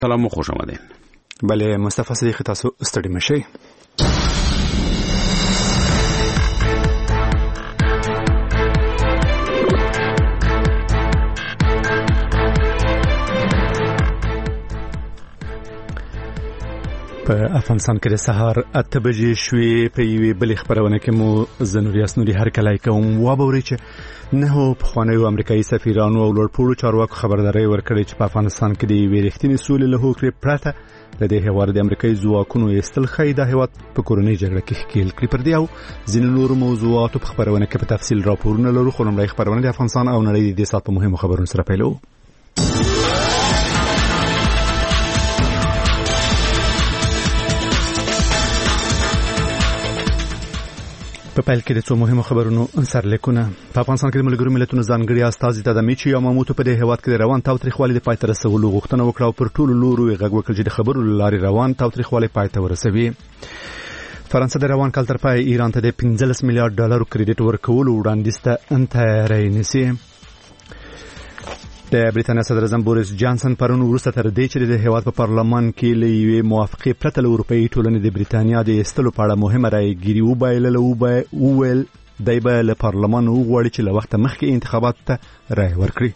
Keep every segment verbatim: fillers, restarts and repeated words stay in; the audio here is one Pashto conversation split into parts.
سلام خوش آمدین. بله مصطفی صدیقی تاسو ستړي مشئ. په افغانستان کې د سهار اته بجې شوې په یوې بلې خبرونه کې مو زنوري اسنوري هر کله کوم وابوري چې نه په خوانیو امریکایي سفیرانو او لوړپوړو چارواکو خبرداري ورکړي چې په افغانستان کې د ویرښتینې سولې له هوکړې پرته د دې هیواد د امریکایي ځواکونو ایستل خی د هیواد په کورنۍ جګړه کې ښکیل کړي. پر دې او ځینې نورو موضوعاتو په خبرونه کې په تفصیل راپورونه لرو، خو لومړی خبرونه د افغانستان او نړۍ د دې سات په مهمو خبرونو سره پیلوو. په پیل کې د څو مهمو خبرونو سرلیکونه. په افغانستان کې د ملګرو ملتونو ځانګړي استازي تدمیچی یاماموتو په دې هیواد کې د روان تاوتریخوالي د پای ته رسولو غوښتنه وکړه او پر ټولو لورو یې غږ وکړ چې د خبرو لارې روان تاوتریخوالي پای ته ورسوي. فرانسه د روان کال تر پای ایران ته د پنځلس میلیارډ ډالر کریډټ ورکولو وړاندیز ته تیاری نیسي. د بریټانیا صدر اعظم بوریس جانسن پرون وروسته تر دې چې د هیواد په پارلمان کې لوي موافقه پرته له اروپאי ټولنې د بریټانیا د استلو په اړه مهمه رايګيري وبایل له وویل دای به له پارلمان وغواړي چې له وخت مخکې انتخابات ته رائے ورکړي.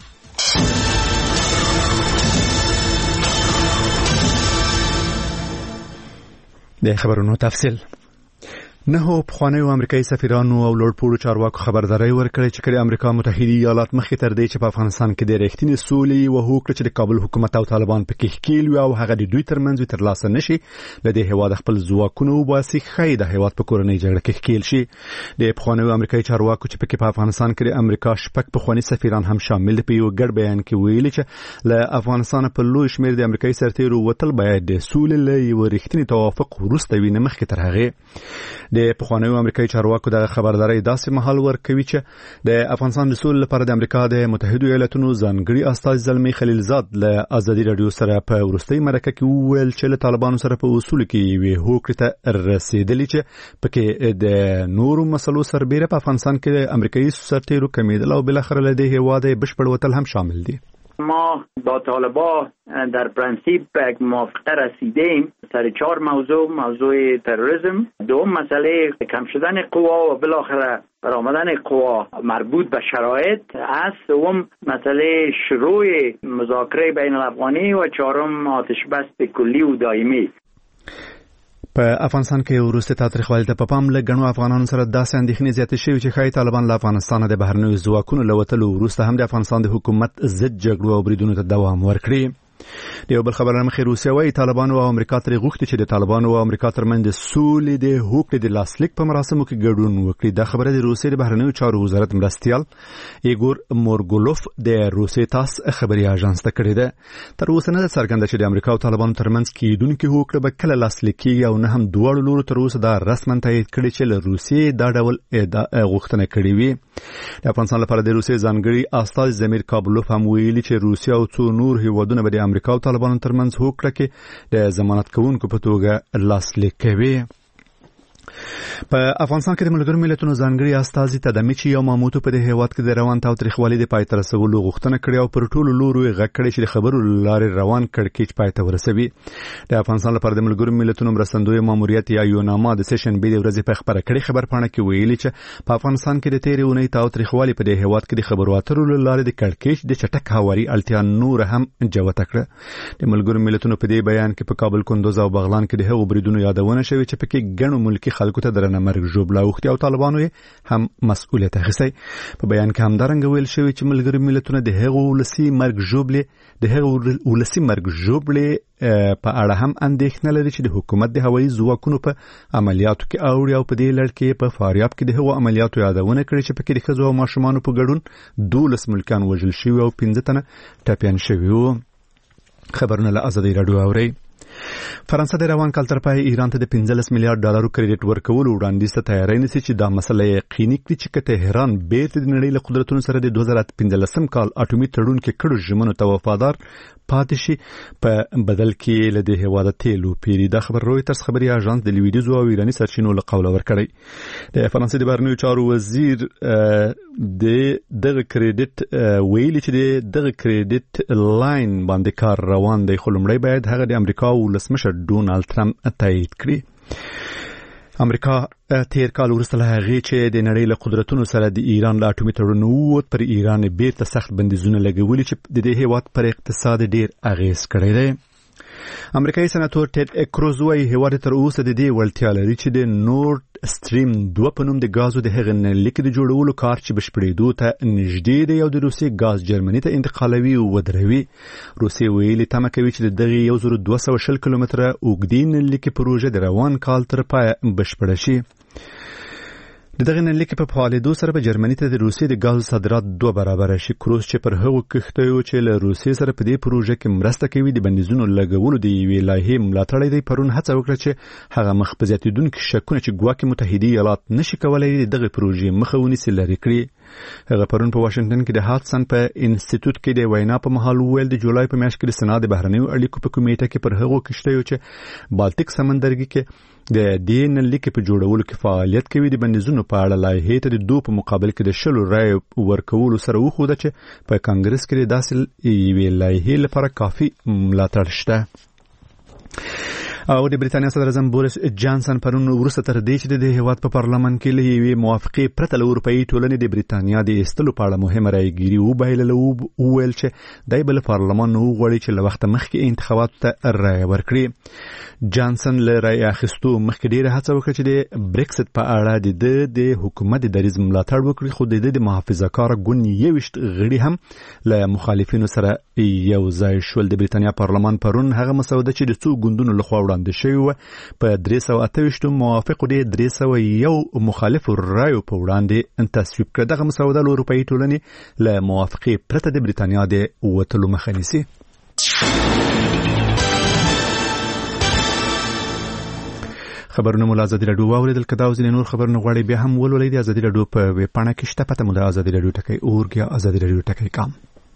د خبرونو تفصیل. نه په خوانیو امریکایي سفیرانو او لوړپوړو چارواکو خبرداري ورکړي چې کله امریکا متحده ایالات مخکې تر دې چې په افغانستان کې د رښتینې سولې او هوکړه چې د کابل حکومت او طالبان په کې ښکیل وي او هغه د دوی ترمنځ ترلاسه نشي له دې هیواد خپل ځواکونو وباسي خی د هیواد په کورنۍ جګړه کې ښکیل شي. د خوانیو امریکایي چارواکو چې په افغانستان کې د امریکا شپږ په خواني سفیران هم شامل دي په یو ګډ بیان کې ویلي چې له افغانستان په لوی شمېر د امریکایي سرتیرو وتل باید د سولې له یو رښتینې توافق وروسته وي نه مخکې تر هغه. د پخوانیو امریکایي چارواکو د خبرداري داسې مهال ورکوي چې د افغانستان د سولې لپاره د امریکا د متحده ایالاتونو ځانګړي استازي زلمی خلیلزاد له ازادي رادیو سره په ورستۍ مرکه کې وویل چې له طالبانو سره په اصول کې وی هوکړه ته رسیدلی چې پکې د نورو مسلو سربېره په افغانستان کې امریکایي سرتیرو کمیدل او بل اخر له دې هواده بشپړ وتل هم شامل دي. ما با طالبان در پرانسیپ به یک موافقه رسیدیم سر چهار موضوع: موضوع تروریسم، دوم مسئله کم شدن قوا و بالاخره برآمدن قوا مربوط به شرایط است، سوم مسئله شروع مذاکره بین الافغانی و چهارم آتش بس کلی و دائمی. په افغانستان کې وروسته تاریخوالي ته په پام لګنو افغانانو سره داسې اندېښنې زیاتې شوې چې خای طالبان له افغانستان د بهرنیو ځواکونو لوتلو وروسته هم د افغانستان د حکومت ضد جګړو او بریدونو ته دوام ورکړي. د یو بل خبره مخې روسیه وايي طالبان او امریکا ترې غوښتي چې د طالبان او امریکا ترمنځ د سولې د هوکړې د لاسلیک په مراسمو کې ګډون وکړي. دا خبره د روسیې د بهرنیو چارو وزارت مرستیال ایګور مورګولوف د روسیې تاس خبري اژانس ته کړې ده. تر اوسه نه څرګنده چې د امریکا او طالبانو ترمنځ کېدونکې هوکړه به کله لاسلیک کیږي او نه هم دواړو لورو تر اوسه دا رسماً تایید کړي چې له روسیې دا ډول غوښتنه کړې وي. د افغانستان لپاره د روسیې ځانګړي استازي زمیر کابلوف هم ویلي چې روسیه او څو نور هیوادونه به د امریکا او طالبانو ترمنځ هوکړه کې د ضمانت کوونکو په توګه لاسلیک کوي. په افغانستان کې د ملګرو ملتونو ځانګړي استازي تدمیچی یاماموتو په دې هیواد کې د روان تاوتریخوالي د پای ته رسولو غوښتنه کړې او پر ټولو لورو یې غږ کړی چې د خبرو لارې روان کړکېچ پای ته ورسوي. د افغانستان لپاره د ملګرو ملتونو مرستندوی ماموریت یا یوناما د سیشن بي د ورځې په خبره کړې خبرپاڼه کې ویلي چې په افغانستان کې د تیرې اونۍ تاوتریخوالي په دې هیواد کې د خبرو اترو لارې د کړکېچ د چټک هواري اړتیا نور هم جوته کړه. د ملګرو ملتونو په دې بیان کې په کابل، کندوز او بغلان کې د هغو بریدونو یادونه شوې چې پکې ګڼو ملکی خلکو ته درنه مرګ ژوبله اوښتي او طالبانو هم مسؤلیت اخیستی. په بیان کې همدارنګه ویل شوی چې ملګري ملتونه د هغو ولسی مرګ ژوبلې د هغو ولسی مرګ ژوبلې په اړه هم اندېښنه لري چې د حکومت د هوایي ځواکونو په عملیاتو کې اوړي او په دې لړ کې په فاریاب کې د هغو عملیاتو یادونه کړې چې پکې د ښځو او ماشومانو په ګډون دولس ملکیان وژل شوي او پنځه تنه ټپیان شوي وو. خبرونه له ازادي راډیو اورئ. فرانسه د روان کال تر پای ایران ته د پنځلس میلیارډ ډالرو کریډټ ورکولو وړاندیز ته تیاری نیسي چې دا مسله یقیني کړي چې تهران بیرته د نړۍ له قدرتونو سره د دوه زره پنځلسم کال اټومي تړون کې کړو ژمنو ته وفادار پاتې شي په بدل کې له دې هیواده تیلو پیری. دا خبر رویترز خبري اژانس د لویدیز او ایرانی سرچینو له قوله ورکړی. د فرانسې د بهرنیو چارو وزیر د دغه کریډټ ویلي چې دغه کریډټ لاین باندې کار روان دی، خو لومړی باید هغه د امریکا ولسمشر ډونالد ترامپ تایید کړي. امریکا تیر کال وروسته له هغې چې د نړۍ له قدرتونو سره د ایران له اټومي تړون ووت، پر ایران بیرته سخت بندیزونه لګولي چې د دې هیواد پر اقتصاد ډیر اغیز کړی دی. امریکایي سناتور ټیډ اکروز وايي هیواد تر اوسه د دې وړتیا لري چې د نورډ سټریم دوه په نوم د غازو د هغې نلکې د جوړولو کار چې بشپړېدو ته نږدې دی او د روسیې غاز جرمني ته انتقالوي او ودروي. روسیې ویلي تمه کوي چې د دغې یو زر دوه سوه شل کیلومتره اوږدې نلکې پروژه د روان کال تر پایه بشپړه شي. د دغه نلکې په فعالېدو سره به جرمني ته د روسیې د غاز صادرات دوه برابره شي. کروز چې پر هغو کښتیو چې له روسیې سره په دې پروژه کې مرسته کوي د بندیزونو لګولو د یوې لایحې ملاتړی دی، پرون هڅه وکړه چې هغه مخ په زیاتېدونکي شکونه چې ګواکې متحده ایالات نشي کولی د دغه پروژې مخه ونیسي لرې کړي. هغه پرون په واشنګټن کې د هاتسن په انسټیټیوټ کې د وینا په مهال وویل د جولای په میاشت کې د سنا د بهرنیو اړیکو په کمیټه کې پر هغو کښتیو چې بالتیک سمندرګي کې د دې نلکې په جوړولو کې فعالیت کوي د بندیزونو په اړه لایحې ته د دوه په مقابل کې د شلو رایو ورکولو سره وښوده چې په کانګرس کې داسې یوې لایحې لپاره کافي ملاتړ شته. او د بریتانیا صدر اعظم بوریس جانسن پرون وروسته تر دې چې د هیواد په پارلمان کې له یوې موافقې پرته له اروپایي ټولنې د بریتانیا د ایستلو په اړه مهمه رایګیري وبایلله، وویل چې دی به له پارلمان نه وغواړي چې له وخته مخکې انتخاباتو ته رایه ورکړي. جانسن له رایې اخیستو مخکې ډېره هڅه وکړه چې د بریکسټ په اړه د ده د حکومت د دریځ ملاتړ وکړي، خو د ده د محافظه‌کاره ګوند یوویشت غړي هم له مخالفینو سره یو ځای شول. د بریتانیا پارلمان پرون هغه مسوده چې د څو ګوندونو لخوا وړاندې شوې وه په درې سوه اته ویشت موافقو د درې سوه یو مخالفو رایو په وړاندې تصویب کړه. دغه مسوده له اروپایي ټولنې له موافقې پرته د بریتانیا د وتلو مخه نیسي. خبرونه مو له ازادي راډیو واورېدل. که دا او ځینې نور خبرونه غواړئ بیا هم ولولئ د ازادي راډیو په ویب پاڼه کې شته. پته مو د ازادي راډیو ټکی اورګ یا ازادي راډیو ټکی کام.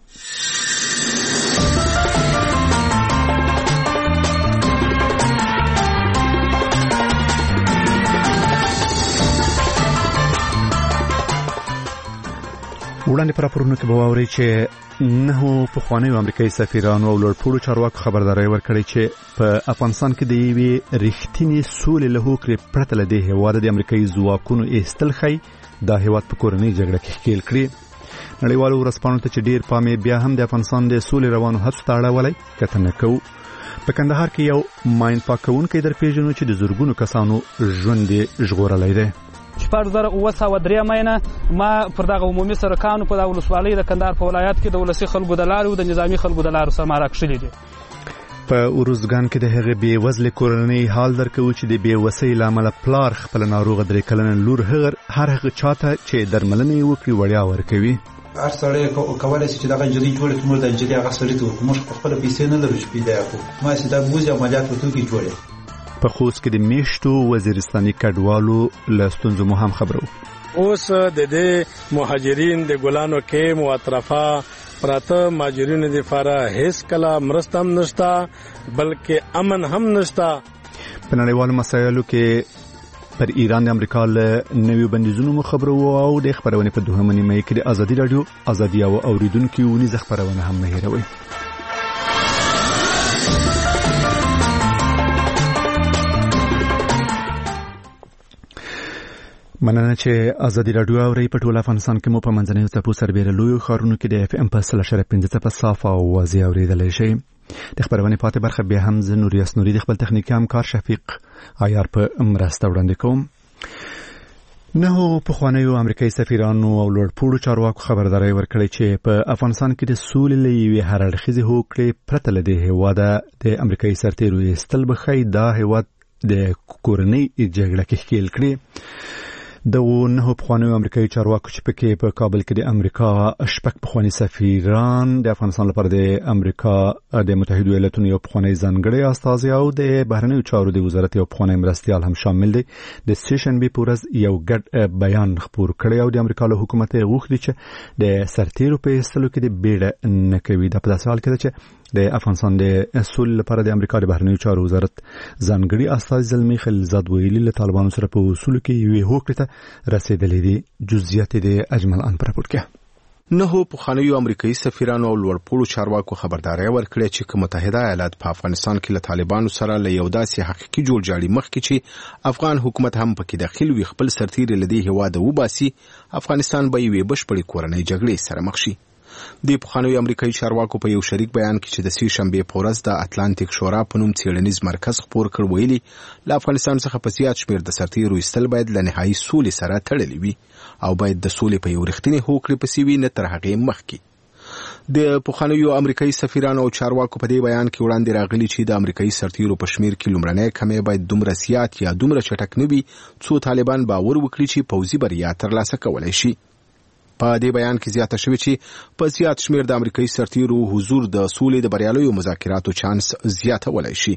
وړاندې پر راپورونو کې به واورئ چې نهو پخوانیو امریکایي سفیرانو او لوړپوړو چارواکو خبرداری ورکړی چې په افغانستان کې د یوې رښتینې سولې له هوکړې پرته له دې هیواده د امریکایي ځواکونو ایستل ښایي دا هیواد په کورنۍ جګړه کې ښکیل کړي. نړیوالو ورځپاڼو ته چې ډیر پام یې بیا هم د افغانستان د سولې روانو هڅو ته اړولی کتنه کوو. په کندهار کې یو ماین پاکونکی درپېژنو چې د زرګونو کسانو ژوند یې ژغورلی دی. شپږ زره اوه سوه درې مینه ما پر دغه عمومي سرکانو په دغه ولسوالۍ د کندهار په ولایت کې د ولسي خلکو د لارې او د نظامي خلکو د لارو سره ما راکښلي دي. په اروزګان کې د هغې بې وزلې کورنۍ حال درکوو چې د بې وسۍ له امله پلار خپله ناروغه درې کلنه لور هر هغه چاته چې درملنه یې وکړي وړیا ورکوي. هر سړی کولی شي چې دغه نجلۍ جوړه کړي، موږ د نجلۍ هغه سړي ته ورکړو. موږ خپله پیسې نه لرو چې پیدا یې کړو. ما چې دا بوځي عملیات ورته وکړي جوړې. په خوست کې د میشتو وزیرستاني کډوالو له ستونزو مو هم خبرو. اوس د دې مهاجرین د ګلانو کې مو اطرافه پراته مهاجرینو لپاره هیڅ کله مرسته هم نشته بلکې امن هم نشته. په نړیوالو مسایلو کې پر ایران د امریکا له نویو بندیزونو مو خبرو او د خبرونې په دوهمه نیمه کې د ازادي راډیو ازادي او اوریدونکو ونیزه خبرونه هم مه هېروئ. مننه چې ازادي راډیو اورئ. په ټول افغانستان کې مو په منځنیو څپو سربېره لویو ښارونو کې د اف ام په سل اشاریه پنځه څپه صاف او واضح اورېدلی شئ. د خبرونې پاتې برخه بیا هم زه نوریاس نوري د خپل تخنیکي همکار شفیق عیار په مرسته وړاندې کوم. نهو پخوانیو امریکایي سفیرانو او لوړپوړو چارواکو خبرداری ورکړی چې په افغانستان کې د سولې له یوې هر اړخیزې هوکړې پرته له دې هیواده د امریکایي سرتیرو ایستل به ښایي دا هیواد د کورنۍ جګړه کې ښکیل کړي. د نه پخوانیو امریکایي چارواکو چې پکې په کابل کې د امریکا شپږ پخواني سفیران د افغانستان لپاره د امریکا د متحده ایالاتونو یو پخوانی ځانګړی استازی او د بهرنیو چارو د وزارت یو پخوانی مرستیال هم شامل دي. د سیشن بي پورز یو ګډ بیان خپور کړی او د امریکا له حکومت غوښتي چې د سرتیرو په ایستلو کې د بیړه نه کوي. د په داسې حال کې چې د افغانستان د اصول لپاره د امریکا د بهرنیو چارو وزارت ځانګړي استازی زلمی خلیلزاد ویلي له طالبانو سره په اصول کې یوې هوکړې ته رسیدلې دي. جزئیات د اجمل ان پر راپور کې نه پخوانیو امریکایي سفیرانو او لوړپوړو چارواکو خبرداري ورکړه چې متحده ایالات په افغانستان کې له طالبانو سره له یو داسې حقيقي جوړجاړي مخکې چې افغان حکومت هم پکې داخل وي خپل سرتیري لدی هواده وباسي افغانستان به یوې بشپړې کورنۍ جګړې سره مخ شي. د پخوانیو امریکایي چارواکو په یو شریک بیان کې چې د سې شنبې په ورځ د اتلانتیک شورا په نوم څېړنیز مرکز خپور کړ ویلي له افغانستان څخه په زیات شمېر د سرتیرو ایستل باید له نهایي سولې سره تړلي وي او باید د سولې په یو رښتینې هوکړې پسې وي نه تر هغې مخکې. د پخوانیو امریکایي سفیرانو او چارواکو په دې بیان کې وړاندې راغلي چې د امریکایي سرتیرو په شمېر کې لومړنۍ کمې باید دومره زیات یا دومره چټک نه وي څو طالبان باور وکړي چې پوځي بریا ترلاسه کولی شي. په دې بیان کې زیاته شوې چې په زیات شمېر د امریکایي سرتیرو حضور د سولې د بریالیو مذاکراتو چانس زیاتولی شي.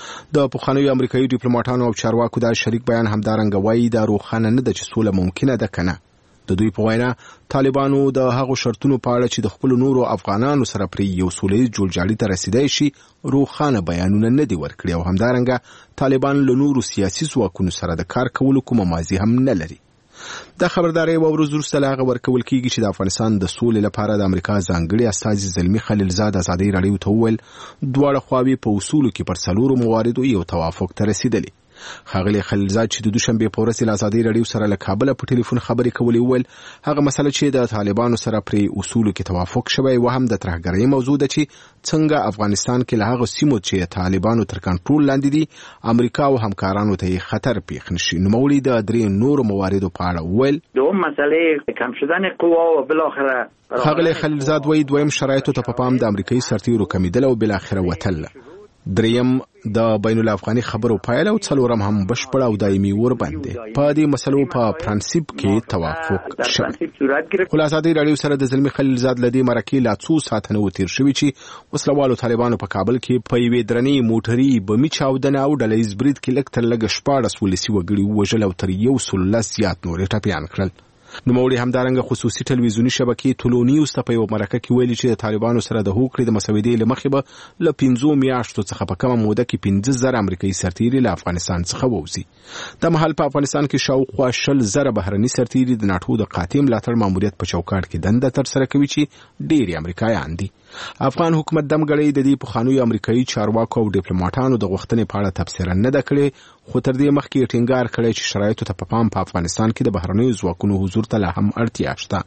د پخوانیو امریکایي ډیپلوماټانو او چارواکو د شریک بیان همدارنګه وایي دا روښانه نه ده چې سوله ممکنه ده که نه. د دوی په وینا طالبانو د هغو شرطونو په اړه چې د خپلو نورو افغانانو سره پرې یو سولیز جوړجاړي ته رسیدای شي روښانه بیانونه نه دي ورکړي او همدارنګه طالبان له نورو سیاسي ځواکونو سره د کار کولو کومه ماضي هم نه لري. دا خبرداري و ورځ وروسته له هغه ورکول کېږي چې د افغانستان د سولې لپاره د امریکا ځانګړي استازي زلمی خلیلزاد ازادي راډیو ته وویل دواړه خواوې په اصولو کې پر څلورو مواردو یو توافق ته رسیدلي. ښاغلی خلیلزاد چې د دوشنبې په ورځ له ازادي راډیو سره له کابله په ټلیفون خبرې کولې وویل هغه مسله چې د طالبانو سره پرې اصولو کې توافق شوی و هم د ترهګرۍ موضوع ده چې څنګه افغانستان کې له هغو سیمو چې طالبانو تر کنټرول لاندې دي امریکا او همکارانو ته خطر پیښ نشي. نوموړي د درې نورو مواردو په اړه وویل دوم مسئله کم شدن قوا و بالاخره ښاغلی خلیلزاد وایي دویم شرایطو ته په پام د امریکایي سرتیرو کمیدل او بالاخره وتل. دریم د بین الافغاني خبرو پایله او څلورم هم بشپړ او دایمي وربند دي. په دې مسلو په پرنسپ کې توافق شوی. خو ازادي راډیو سره د زلمی خلیلزاد لدی مرکې لا څو ساعتونه وتیر شوی چې وسلوالو طالبانو په کابل کې په یوې درنې موټري بمي چاودنه او ډلهیز برید کې لږ تر لږه شپاړس ولسي وګړي ووژل او تر یو سل لس زیات نورې ټپیان کړل. نوموړي همدارنګه خصوصي ټلویزیوني شبکې ټولونیوز ته په یو مرکه کې ویلي چې د طالبانو سره د هوکړې د مسودې له مخې به له پنځو میاشتو څخه په کمه موده کې پنځه زره امریکایي سرتیري له افغانستان څخه ووځي. د مهال په افغانستان کې شاوخوا شل زره بهرني سرتیري د ناټو د قاطع ملاتړ ماموریت په چوکاټ کې دنده ترسره کوي چې ډېری امریکایان دي. افغان حکومت دمګړی د دې پخوانیو امریکایي چارواکو او ډیپلوماټانو د غوښتنې په اړه تبصره نه ده کړې خو تر دې مخکې ټینګار کړی چې شرایطو ته په پام په افغانستان کې د بهرنیو ځواکونو حضور ته لا هم اړتیا شته.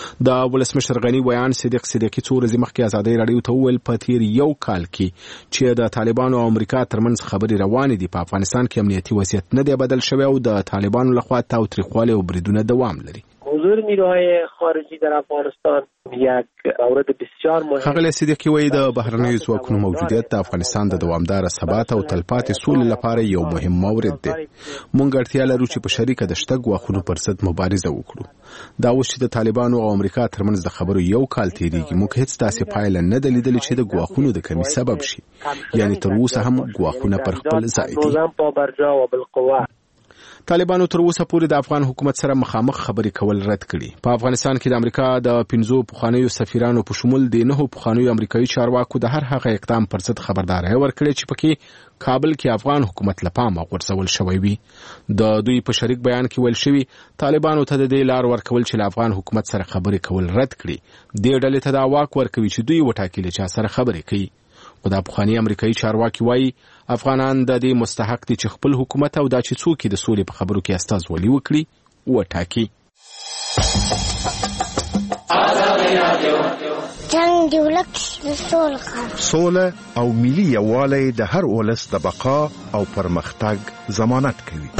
د ولسمشر غني ویان صدیق صدیقي څو ورځې مخکې ازادي راډیو ته وویل په تیر یو کال کې چې د طالبانو او امریکا ترمنځ خبرې روانې دي په افغانستان کې امنیتي وضعیت نه دی بدل شوی او د طالبانو لخوا تاوتریخوالی او بریدونه دوام لري. حضور نیروهای خارجی در افغانستان یک مورد بسیار مهم. ښاغلی صدیقي وایي د بهرنیو ځواکونو موجودیت د افغانستان د دوامداره ثبات او تلپاتې سولې لپاره یو مهم مورد دی. موږ اړتیا لرو چې په شریکه د شته ګواښونو پر ضد مبارزه وکړو. دا اوس چې د طالبانو او امریکا ترمنځ د خبرو یو کال تېرېږي موږ هېڅ داسې پایله نه ده لیدلې چې د ګواښونو د کمي سبب شي. یعنې تر اوسه هم ګواښونه پر خپل ځای دي. طالبانو تر اوسه پورې د افغان حکومت سره مخامخ خبرې کول رد کړي. په افغانستان کې د امریکا د پنځو پخوانیو سفیرانو په شمول د نهو پخوانیو امریکایي چارواکو د هر هغه اقدام پر ضد خبرداری ورکړي چې پکې کابل کې افغان حکومت له پامه غورځول شوی وي. د دوی په شریک بیان کې ویل شوي طالبانو ته د دې لار ورکول چې له افغان حکومت سره خبرې کول رد کړي. دې ډلې ته دا واک ورکوي چې دوی وټاکي چې سره خبرې کوي. خو د پخواني امریکایي چارواکي وایي افغانان د دې مستحق دي چې خپل حکومت او دا چې څوک د سولې په خبرو کې استازولي وکړي وټاکي. جنګ د ولس د سولې سوله او ملي یووالی د هر ولس د بقا او پرمختګ ضمانت کوي.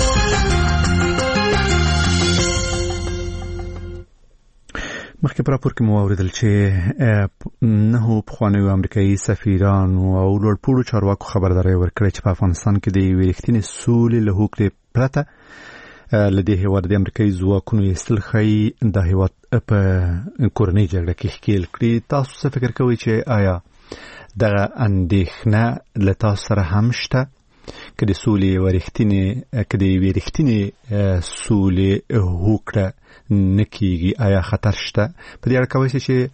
مخکې په راپور کې مو واوریدل چې نهو پخوانیو امریکایي سفیرانو او لوړپوړو چارواکو خبرداری ورکړې چې په افغانستان کې د یوې رښتینې سولې له هوکړې پرته لدې هیواد د امریکایي ځواکونو ایستل ښایي د هیواد په کورنۍ جګړه کې ښکیل کړي. تاسو څه فکر کوئ چې آیا دغه اندېښنه له تاسو سره هم شته که د سولې یوه رښتینې که د یوې رښتینې سولې هوکړه نه کېږي آیا خطر شته؟ په دې اړه کولی شئ چې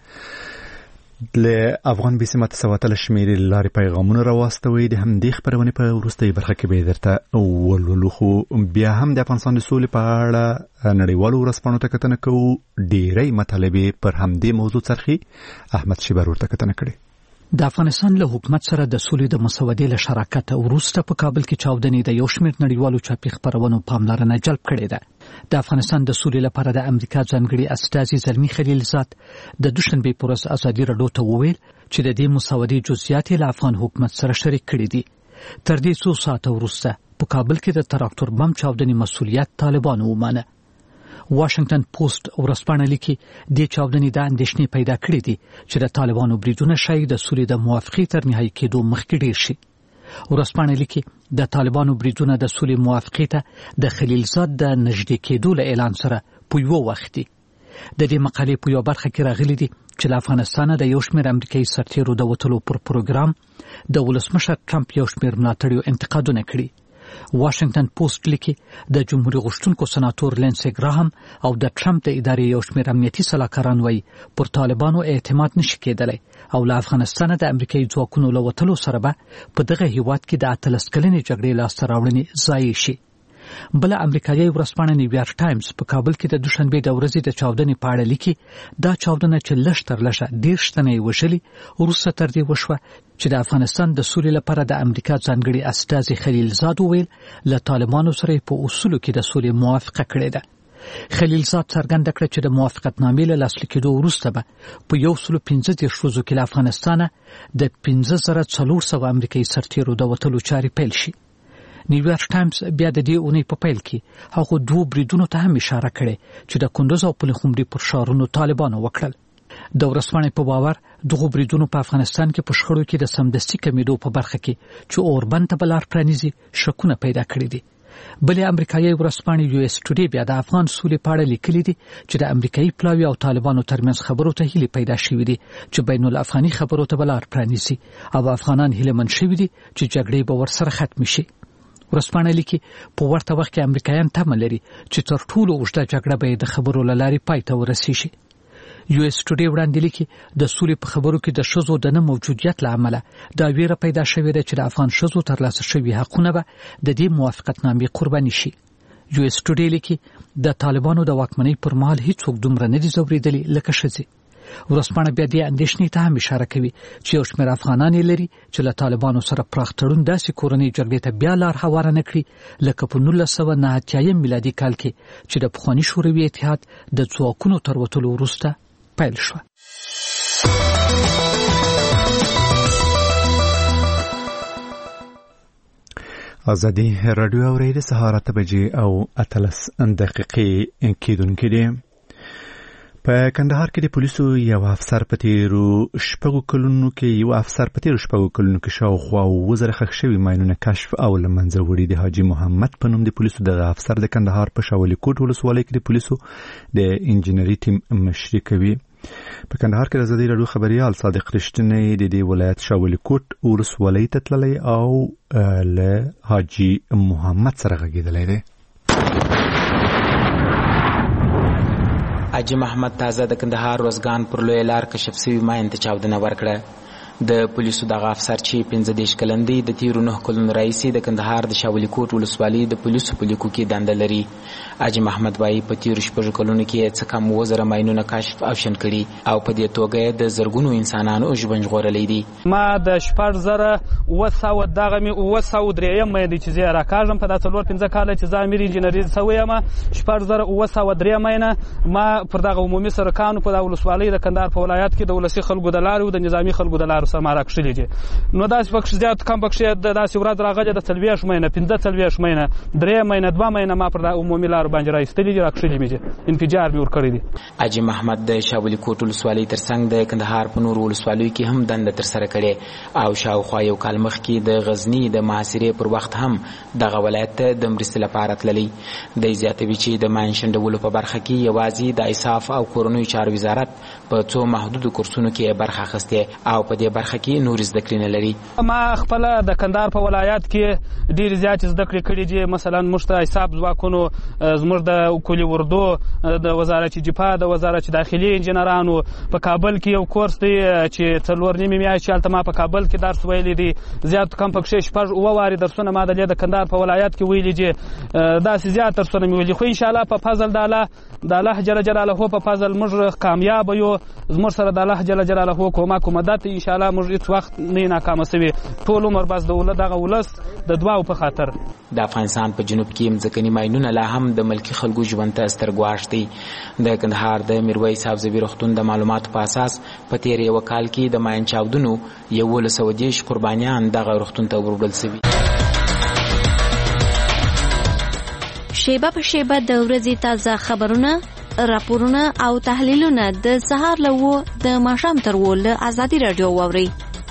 له افغان بي سي ماته سوه اتلس شمېرې له لارې پیغامونه راواستوئ. د همدې خپرونې په وروستۍ برخه کې به یې درته ولولو، خو بیا هم د افغانستان د سولې په اړه نړیوالو ورځپاڼو ته کتنه کوو. ډېری مطالبې پر همدې موضوع څرخي. احمد شیبر ورته کتنه کړې. د افغانستان له حکومت سره د سولې د مسودې له شراکت وروسته په کابل کې چاودنې د یو شمېر نړیوالو چاپي خپرونو پاملرنه جلب کړې ده. د افغانستان د سولې لپاره د امریکا ځانګړي استازي زلمي خلیلزاد د دوشنبې په ورځ ازادي راډیو ته وویل چې د دې مسودې جزئیات له افغان حکومت سره شریک کړي دي. تر دې څو ساعته وروسته په کابل کې د تراکتور بم چاودنې مسؤلیت طالبانو ومانه. واشنگټن پوسټ ورځپاڼه لیکي د چاودنې د اندېښنې پیدا کړې دي چې د طالبانو بریدونه شاید د سولې د موافقې تر نهایي کېدو مخکې ډېر شي. ورځپاڼه لیکي د طالبانو بریدونه د سولې موافقې ته د خلیلزاد د نږدې کېدو له اعلان سره په یو وخت دي. د دې مقالې په یو برخه کې راغلي دي چې له افغانستانه د یو شمېر امریکایي سرتیرو د وتلو پر پروګرام د ولسمشر ټرمپ یو شمېر ملاتړیو انتقادونه کړي. واشنگټن پوسټ لیکي د جمهوریت غوښتونکو سناتور لینسي ګراهم او د ټرمپ د ادارې یو شمېر امنیتي سلاکاران وایي پر طالبانو اعتماد نشي کېدلی او له افغانستانه د امریکایي ځواکونو له وتلو سره به په دغه هیواد کې د اتلس کلنې جګړې لاسته راوړنې ضایع شي. بله امریکایي ورځپاڼه نیویارک ټایمز په کابل کې د دوشنبې د ورځې د چاودنې په اړه لیکي دا چاودنه چې لږ تر لږه دېرش تنه یې وژلي وروسته تر دې وشوه چې د افغانستان د سولې لپاره د امریکا ځانګړي استازي خلیلزاد وویل له طالبانو سره په اصولو کې د سولې موافقه کړې ده. خلیلزاد څرګنده کړه چې د موافقتنامې له لاسلیک کېدو وروسته به په یو سلو پنځه دېرش ورځو کې له افغانستانه د پنځه زره څلور سوه امریکایي سرتیرو د وتلو چارې پیل شي. نیویارک ټایمز بیا د دې اونۍ په پیل کې هغو دوو بریدونو ته هم اشاره کړې چې د کندوز او پلخمري پر ښارونو طالبانو وکړل. د ورځپاڼې په باور دغو بریدونو په افغانستان کې په شخړو کې د سمدستي کمیدو په برخه کې چې اوربند ته به لار پرانیزي شکونه پیدا کړي دي. بلې امریکایي ورځپاڼې یو اس ټوډې بیا د افغان سولې په اړه لیکلي دي چې د امریکایي پلاوي او طالبانو ترمنځ خبرو ته هیلې پیدا شوې دي چې بین الافغاني خبرو ته به لار پرانیزي او افغانان هیلهمن شوي دي چې جګړې به ورسره ختمې شي. ورځپاڼه لیکي په ورته وخت کې امریکایان تمه لري چې تر ټولو اوږده جګړه به د خبرو له لارې پای ته ورسیږي. یو اس ټوډې وړاندې لیکي د سولې په خبرو کې د ښځو د نه موجودیت له امله دا ویره پیدا شوې ده چې د افغان ښځو ترلاسه شوي حقونه به د دې موافقتنامې قرباني شي. یو اس ټوډې لیکي د طالبانو د واکمنۍ پر مهال هیڅوک دومره نه دي ځورېدلي لکه ښځې. ورځپاڼه بیا دې اندېښنې ته هم اشاره کوي چې یو شمېر افغانان یې لري چې له طالبانو سره پراخ تړون داسې کورنۍ جګړې ته بیا لار هواره نه کړي لکه په نولس سوه نهه اتیایم میلادي کال کې چې د پخواني شوروي اتحاد د ځواکونو تر وتلو وروسته پیل شوه. ازادي راډیو اورئ د سهار اته بجې او اتلس دقیقې کېدونکې دي. په کندهار کې د پولیسو یو افسر په تیرو شپږو کلونو کې یو افسر په تیرو شپږو کلونو کې شاوخوا اووه زره ښخ شوي ماینونه کشف او له منځه وړي. د حاجي محمد په نوم د پولیسو دغه افسر د کندهار په شاولي کوټ ولسوالۍ کې د پولیسو د انجینري ټیم مشري کوي. په کندهار کې د ازادي راډیو خبريال صادق رښتینی د دې ولایت شاولي کوټ ولسوالۍ ته تللی او له حاجي محمد سره غږېدلی دی. حاجي محمد تازه د کندهار روزګان پر لوی لار کشف شوی ماین ته چاودنه ورکړه. د پولیسو دغه افسر چې پنځه دېرش کلن دی د تیرو نه کلونو راهیسې د کندهار د شاولي کوټ ولسوالۍ د پولیسو په لیکو کې دنده لري. حاجي محمد وایي په تیرو شپږو کلونو کې څه کم اووه زره ماینونه کشف او شن کړي او په دې توګه د زرګونو انسانانو ژوند ژغورلی دی. ما د شپږ زره اووه سوه دغه مې اووه سوه درېیم مین دی چې زه یې راکاږم په دا څلور پنځه کاله چې زه امیر انجینري سوی یم. شپږ زره اووه سوه درې مینه ما پر دغه عمومي سرکانو په دا ولسوالۍ د کندهار په ولایت کې د ولسي خلکو د لارې او د نظامي خلکو د لارو لارو سره ما راکښلي دي. نو داسې پکښې زیات کم پکښې داسې ورځ راغلې د څلوېښت مینه پنځه څلوېښت مینه درې مینه دوه مینه ما پر دا عمومي لارو باندې را ایستلي دي راکښلي مې دي انفجار مې ورکړی دي. حاجي محمد د شاولي کوټ ولسوالۍ تر څنګ د کندهار په نورو ولسوالیو کې هم دنده ترسره کړې او شاوخوا یو کال مخکې د غزني د محاصرې پر وخت هم دغه ولایت ته د مرستې لپاره تللی. دی زیاتوي چې د ماین شنډولو په برخه کې یوازې د اساف او کورنیو چارو وزارت په څو محدودو کورسونو کې برخه اخیستې او په دې برخه کې نور زده کړې نه لري. ما خپله د کندهار په ولایت کې ډېرې زیاتې زده کړې کړي دي. مثلا موږ ته حساب ځواکونو زموږ د کلي اردو د وزارت دفاع د وزارت داخلي انجینرانو په کابل کې یو کورس دی چې څلور نیمې میاشتې هلته ما په کابل کې درس ویلی دی. زیات کم پکښې شپږ اووه وارې درسونه ما د د کندهار په ولایت کې ویلي دي. داسې زیات درسونه مې ویلي خو انشاءالله په فضل د الله د الله جل جلاله په فضل موږ کامیاب یو. زموږ سره د الله جل جلاله کومک او مدد انشاءالله موږ هېڅ وخت نه ناکامه سوي ټول عمر بس د دغه ولس د دعاو په خاطر. د افغانستان په جنوب کې مځکني ماینونه لا هم د ملکي خلکو ژوند ته ستر ګواښ دی. د کندهار د میرویس حافظوي روغتون د معلوماتو په اساس په تېر یوه کال کې د ماین چاودنو یولس سوه دېرش قربانیان دغه روغتون ته وروړل سوي. شیبه په شیبه د ورځې تازه خبرونه، راپورونه او تحلیلونه د سهار له اوو د ماښام تر اوو له ازادي راډیو واورئ.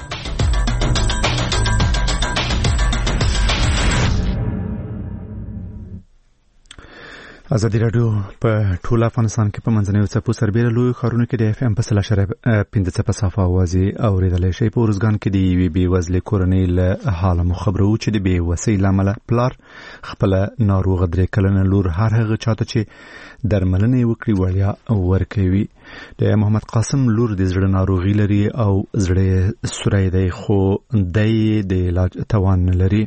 ازادي راډیو په ټول افغانستان کې په منځنیو څپو سربېره لویو ښارونو کې د اف ام په سل اشاریه پنځه څپه صافه اوازې اورېدلی شئ. په ارزګان کې د یوې بېوزلې کورنۍ له حاله مو خبرو چې د بېوسۍ له امله پلار خپله ناروغه درې کلنه لور هر هغه چاته چې درملنه یې وکړي وړیا ورکوي. د محمد قاسم لور د زړه ناروغي لري او زړه یې سوری دی خو دی د علاج توان نه لري.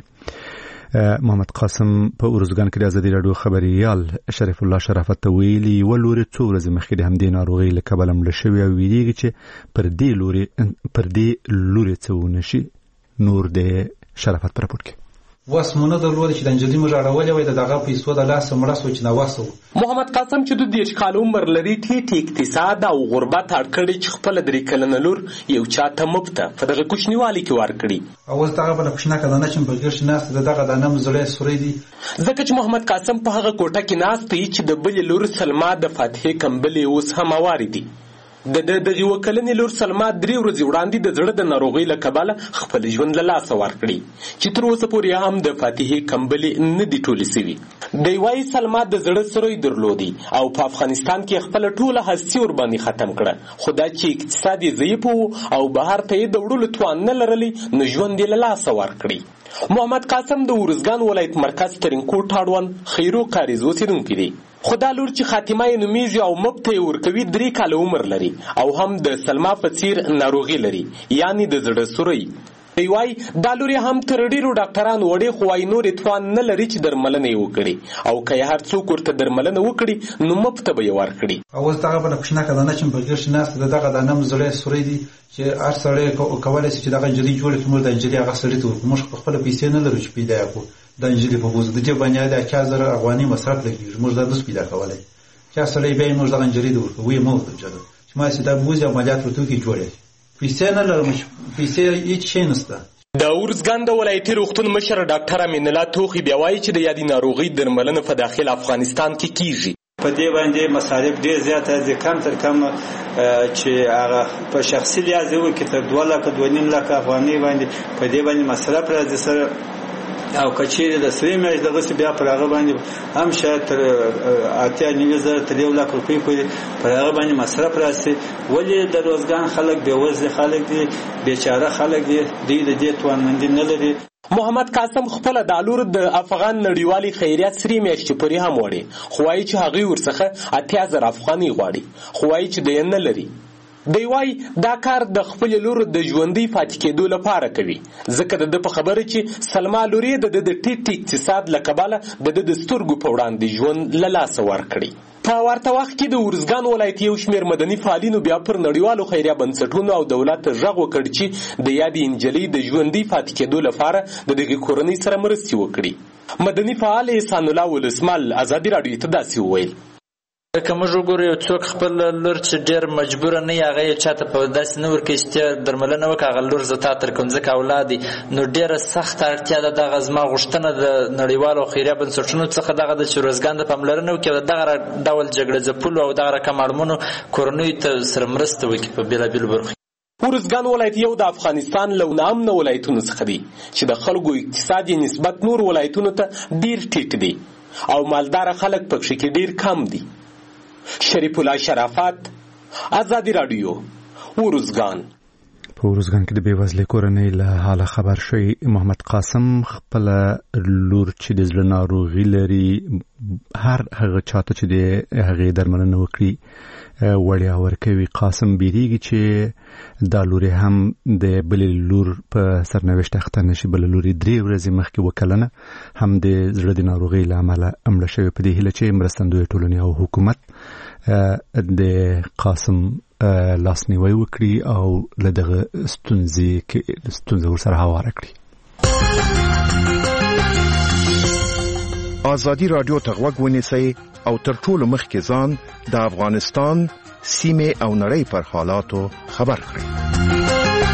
محمد قاسم په ارزګان کې د ازادي راډیو خبريال شریف الله شرافت ته ویلي یوه لورې څو ورځې مخکې د همدې ناروغۍ له کبله مړه شوې او ویریږي چې پر دې لورې پر دې لورې څه ونه شي. نور د شرافت په راپور کې واس مونږ درلود چې د انجلۍ موږ اړولې وای د دغه پیسو د لاس مړه سو چې نواسو. محمد قاسم چې د دېرش کال عمر لري ټیټ اقتصاد او غربت اړکړي چې خپل درې کلنه لور یو چاته مفته په دغه کوچنیوالي کې ورکړي. اوس دغه بل کوښښ کړه چې په ګرځ ناس دغه د نام زړې سوري دي ځکه چې محمد قاسم په هغه کوټه کې ناست دی چې د بل لور سلما د فاتحه کمبلې اوس هم اواري دي. د د یو کلنې لور سلما درې ورځې وړاندې د زړه د ناروغۍ له کبله خپل ژوند له لاسه ورکړي چې تر اوسه پورې هم د فاتحې کمبلې نه دي ټولې سوي. دی وايي سلما د زړه سروی درلودي او په افغانستان کې خپل ټوله هستي ورباندې ختم کړه خو دا چې اقتصاد یې ضعیف و او بهر ته یې د وړلو توان نه لرلی نو ژوند یې له لاسه ورکړي. محمد قاسم د ارزګان ولایت مرکز ترینکوټ اړوند خیرو کاریز اوسېدونکی دی. خو دا لور چې خاتمه یې نومیږي او مفته یې ورکوي درې کاله عمر لري او هم د سلما په څیر ناروغي لري یعنی د زړه سوری. دی وايي دا لور یې هم تر ډېرو ډاکټرانو وړې خو وايي نور توان نه لري چې درملنه یې وکړي او که یې هر څوک ورته درملنه وکړي نو مفته به یې ورکړي. اوس دغه بله کوښښ کړه چې په ګرځ ناس دغه د نام زړې سوري دي چې هر سړی کولی شي چې دغه انجلۍ جوړه کړي. موږ د انجلۍ هغه سړي ته ورکړو. موږ خپله پیسې نه لرو چې پیدا کړو. د انجلۍ په بوزه د دې باندې د اکا زره افغاني مصرف لګیږي. موږ دا نس پیدا کولای چې سړی به موږ د انجلۍ د ورکو وي مو درجه چې ما سي دا بوزه عملیات ورته کې جوړه پیسې نه لرم پیسې هیڅ شي نشته. د ارزګان د ولایتي روغتون مشر ډاکټر امین الله توخي بیا وایي چې د یادې ناروغۍ درملنه په داخل افغانستان کې کیږي. په دې باندې مصارف ډېر زیات دي کم تر کم چې هغه په شخصي لحاظ وکړي تر دوه لکه دوه نیم لکه افغانۍ باندې په دې باندې مصرف راځي سره او کچېرې د سرې میاشت دغسې بیا پر هغه باندې هم شاید تر اتیا نوي زره تر یو لک روپۍ پورې پر هغه باندې مصرف راسي. ولې د روزګان خلک بېوزله خلک دي بېچاره خلک دي دوی د دې توانمندي نه لري. محمد قاسم خپله دا لور د افغان نړیوالې خیریت سرې میاشتې پورې هم وړي خو وایي چې هغوی ورڅخه اتیا زره افغانۍ غواړي خو وایي چې دی نه لري. دی وايي دا کار د خپل لور د ژوندۍ پاتې کېدو لپاره کوي ځکه د ده په خبره چې سلما لور یې د د ټیټ اقتصاد له کبله د د سترګو په وړاندې ژوند له لاسه ورکړي. په ورته وخت کې د ارزګان ولایت یو شمېر مدني فعالینو بیا پر نړیوالو خیریه بنسټونو او دولت ته غږ وکړ چې د یادې نجلۍ د ژوندۍ پاتې کېدو لپاره د دغې کورنۍ سره مرستې وکړي. مدني فعال احسان الله ولسمل ازادي راډیو ته داسې وویل. که موږ وګورو یو څوک خپل لور چې ډېر مجبوره نه وي هغه یې چاته په داسې نه ورکوي چې ته درملنه وکړه هغه لور زه تا تر کوم ځکه اولاد دي نو ډېره سخته اړتیا ده دغه زما غوښتنه د نړیوالو خیریه بنسټونو څخه دغه ده چې روزګان ته پاملرنه وکړي او دغه ډول جګړه ځپلو او دغه رقم اړمنو کورنیو ته سره مرسته وکړي په بېلابېلو برخو. ارزګان ولایت یو د افغانستان له نامنه ولایتونو څخه دی چې د خلکو اقتصاد یې نسبت نور ولایتونو ته ډېر ټیټ دی او مالداره خلک پکښې کې ډېر کم دي. شریف الله شرافت، ازادي رادیو، ورزګان. په ورزګان کې د بېوزلۍ کورنۍ له حاله خبر شوی محمد قاسم خپله لور چې د زړه ناروغي لري هر هغه چاته چې د هغې درملنه وکړي وړیا ورکوي. قاسم بیریږي چې دا لور هم د بلې لور په سرنوشت اخته نشي. بله لور یې درې ورځې مخکې وکلنه هم د زړه د ناروغۍ له امله مړه شوې. په دې هیله چې مرستندویه ټولنې او حکومت د قاسم لاسنیوی وکړي او له دغه ستونزې ستونزه ورسره هواره کړي. ازادي رادیو ته غوږ ونیسئ او تر ټولو مخکې ځان د افغانستان سیمې او نړۍ پر حالاتو خبر کړئ.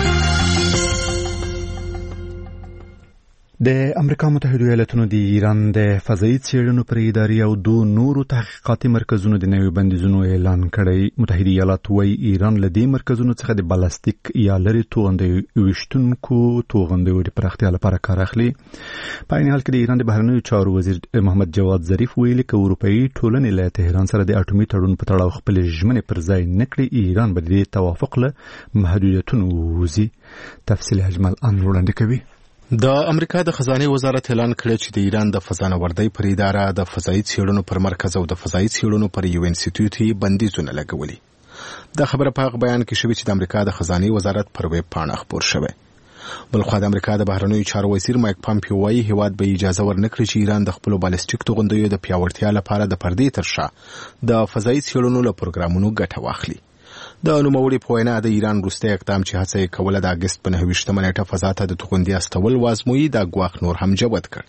د امریکا متحده ایالاتونو د ایران د فضایي څېړنو پر ادارې او دوه نورو تحقیقاتي مرکزونو د نویو بندیزونو اعلان کړی. متحده ایالات وايي ایران له دې مرکزونو څخه د بالستیک یا لرې توغندیو ویشتونکو توغندیو د پراختیا لپاره کار اخلي. په عین حال کې د ایران د بهرنیو چارو وزیر محمد جواد ظریف ویلي که اروپایي ټولنې له تهران سره د اټومي تړون په تړاو خپلې ژمنې پر ځای نه کړي ایران به د دې توافق له محدودیتونو ووځي. تفصیل اجمل ان وړاندې کوي. د امریکا د خزانه وزارت اعلان کړی چې د ایران د فضانوردۍ پر اداره د فضایي څېړنو پر مرکز او د فضایي څېړنو پر یو انسټیټیوټ بندیزونه لګولي. دا خبره په هغه بیان کې شوې چې د امریکا د خزانه وزارت پر ویب پاڼه خپور شوې. بلخوا د امریکا د بهرنیو چارو وزیر مایک پامپیو وايي هیواد به اجازه ورنکړي چې ایران د خپل بالستیک توغندیو د پیاوړتیا لپاره د پردې تر شا د فضایي څېړنو له پروګرامونو ګټه واخلي. د نوموړي په وینا د ایران وروستی اقدام چې هڅه یې کوله د اګست په نهه ویشتمه نیټه فضا ته د توغندي استول وازمویي دا ګواښ نور هم جوت کړ.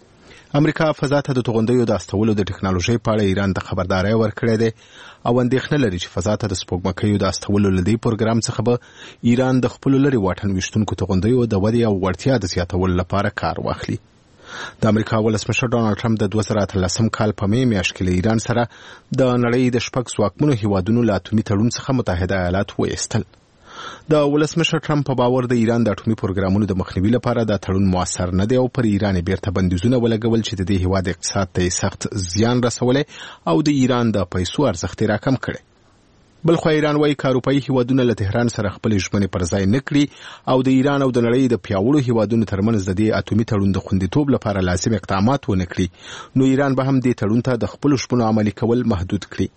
امریکا فضا ته د توغندیو د استولو د ټکنالوژۍ په اړه ایران ته خبرداری ورکړې ده او اندېښنه لري چې فضا ته د سپوږمکیو د استولو له دې پروګرام څخه به ایران د خپلو لرې واټن ویشتونکو توغندیو د ودې او وړتیا د زیاتولو لپاره کار واخلي. د امریکا ولسمشر ډانلډ ټرمپ د دوه زره اتلسم کال په مې میاشت کې له ایران سره د نړۍ د شپږ ځواکمنو هیوادونو له اټومي تړون څخه متحده ایالات وایستل. د ولسمشر ټرمپ په باور د ایران د اټومي پروګرامونو د مخنیوي لپاره دا تړون موثر نه دی او پر ایران بیرته بندیزونه ولګول چې د دې هیواد اقتصاد ته سخت زیان رسولی او د ایران د پیسو ارزښت راکم کړي. بلخو ایران وايي که اروپایي هیوادونه له تهران سره خپل ژمنې پر ځای نه کړي او د ایران او د نړۍ د پیاوړو هیوادونو ترمنځ د دې اټومي تړون د خوندیتوب لپاره لازم اقدامات ونه کړي نو ایران به هم دې تړون ته د خپلو ژمنو عملي کول محدود کړي.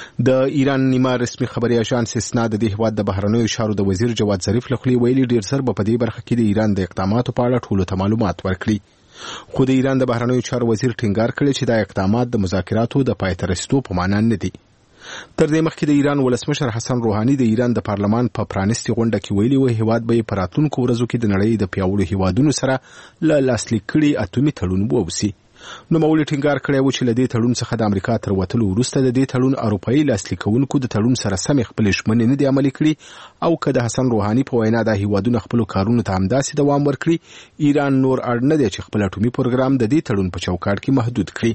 د ایران نیمه رسمي خبري اژانس اسنا د دې هیواد د بهرنیو چارو د وزیر جواد ظریف له خولې ویلي ډېر زر به په دې برخه کې د ایران د اقداماتو په اړه ټولو ته معلومات ورکړي. خو د ایران د بهرنیو چارو وزیر ټینګار کړی چې دا اقدامات د مذاکراتو د پای ته رسیدو په معنا نه دي. تر دې مخکې د ایران ولسمشر حسن روحاني د ایران د پارلمان په پرانیستي غونډه کې ویلي و هیواد به په راتلونکو ورځو کې د نړۍ د پیاوړو هیوادونو سره له لاسلیک کړي اټومي تړون ووسي. نوموړي ټینګار کړی و چې له دې تړون څخه د امریکا تر وتلو وروسته د دې تړون اروپایي لاسلیکونکو د تړون سره سم خپل ژمنې نه دي عملي کړي او که د حسن روحاني په وینا د هیوادونو خپل کارونو ته همداسې دوام ورکړي ایران نور اړ نه دی چې خپل اټومي پروګرام د دې تړون په چوکاټ کې محدود کړي.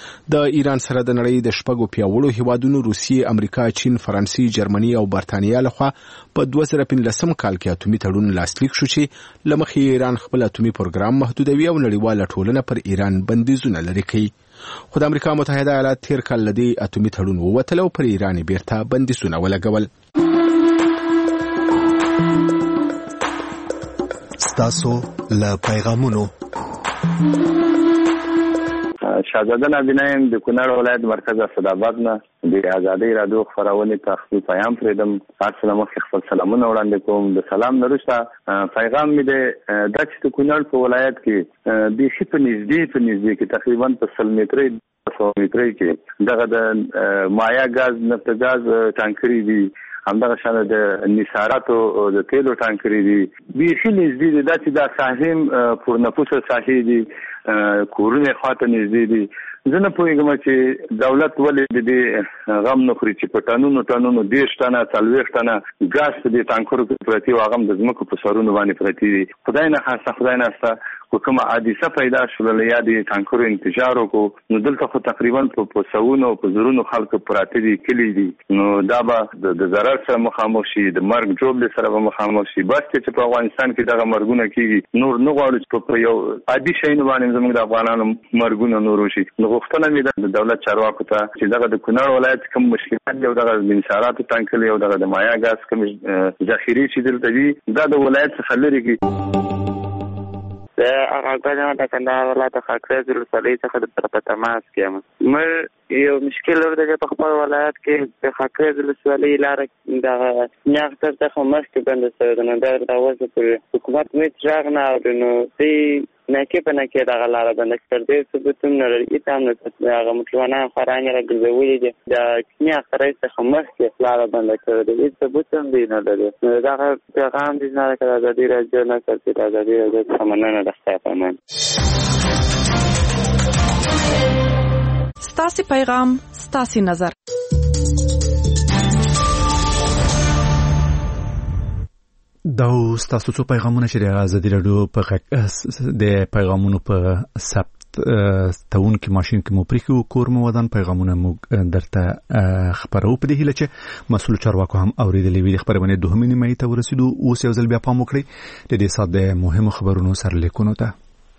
د ایران سره د نړۍ د شپږو پیاوړو هیوادونو روسیې، امریکا، چین، فرانسې، جرمني او برتانیا لخوا په دوه زره پنځلسم کال کې اټومي تړون لاسلیک شو چې له مخې ایران خپل اټومي پروګرام محدودوي او نړیواله ټولنه پر ایران بندیزونه لري کوي. خو د امریکا متحده ایالات تیر کال له دې اټومي تړون ووتل او پر ایران بیرته بندیزونه ولګول. ستاسو له پیغامونو شاهزاده نبینایم د کونړ ولایت مرکز اسداباد نه د ازادي رادیو خبرونه ته خپل پیغام پرېدم. تاسو له مخې خپل سلامونه وړاندې کوم. د سلام نرسته پیغام مې د د چې کونړ په ولایت کې د شي په نږدې په نږدې کې تقریبا په سل مترې سو مترې کې دغه د مایا غاز نفت غاز ټانکري دي همدغه شان د نثاراتو د تیلو ټانکري دي بیخي نږدې دي دا چې دا ساحې پر نفوسه ساحې دي کورونه خواته نږدې دي زه نه پوهېږم چې دولت ولې د دې غم نه خوري چې په ټنونو ټنونو دېرش ټنه څلوېښت ټنه ګاز په دې ټانکرو کې پرتې وو هغه هم د ځمکو په سرونو باندې پرتې دي خدای نه خاصه خدای ناسته خو کومه حادثه پیدا شوله یا د ټانکرو انتشار وکړو نو دلته خو تقریبا په سوونو په زرونو خلکو پراته دي کلي دي نو دا به د ضرر سره مخامخ شي د مرګ جوړ سره به مخامخ شي بس چې په افغانستان کې دغه مرګونه کېږي نور نه غواړو چې په یو عادي شی باندې زموږ د افغانانو مرګونه نور وشي نو غوښتنه مې د دولت چارواکو ته چې دغه د کونړ ولایت کوم مشکلات یو دغه د انحصاراتو ټانکل یو دغه د مایا ګاز کوم ذخیرې چې دلته دي دا د ولایت څخه لرې کړي د هغه د کندهار ولایت خاکریز ولسوالۍ څخه د په تماس کې یم مې یو مشکل ورته په خپل ولایت کې د خاکریز ولسوالۍ لاره د نیاغ تر څخه مخکې بند شوې ده نو دا د اوسه پر حکومت مې ځاګ نه اوري نو دې نه کې په نه کې دغه لاره بند کړ دې ثبوت نه لري اته هم نه هغه مټونه خرانه راګرځولې دي د نیاغ تر څخه مخکې لاره بند کړ دې ثبوت هم دی نه لري دا پیغام دې نه کړه د دې راځي نه کړی دا د دې سمنه ستاسي پیغام ستاسي نظر دا ستاسو څو پیغامونه چې د ازادي راډیو په د پیغامونو په ثبت تاون کې ماشين کې مو پریکو کور مو ودان پیغامونه مو درته خبرو په دې هله چې مسؤل چارواکو هم اوریدلې وی خبرونه دوه نیمه ته ورسېدو اوس یو ځل بیا پام وکړئ د دې ساده مهمو خبرونو سره لیکونو ته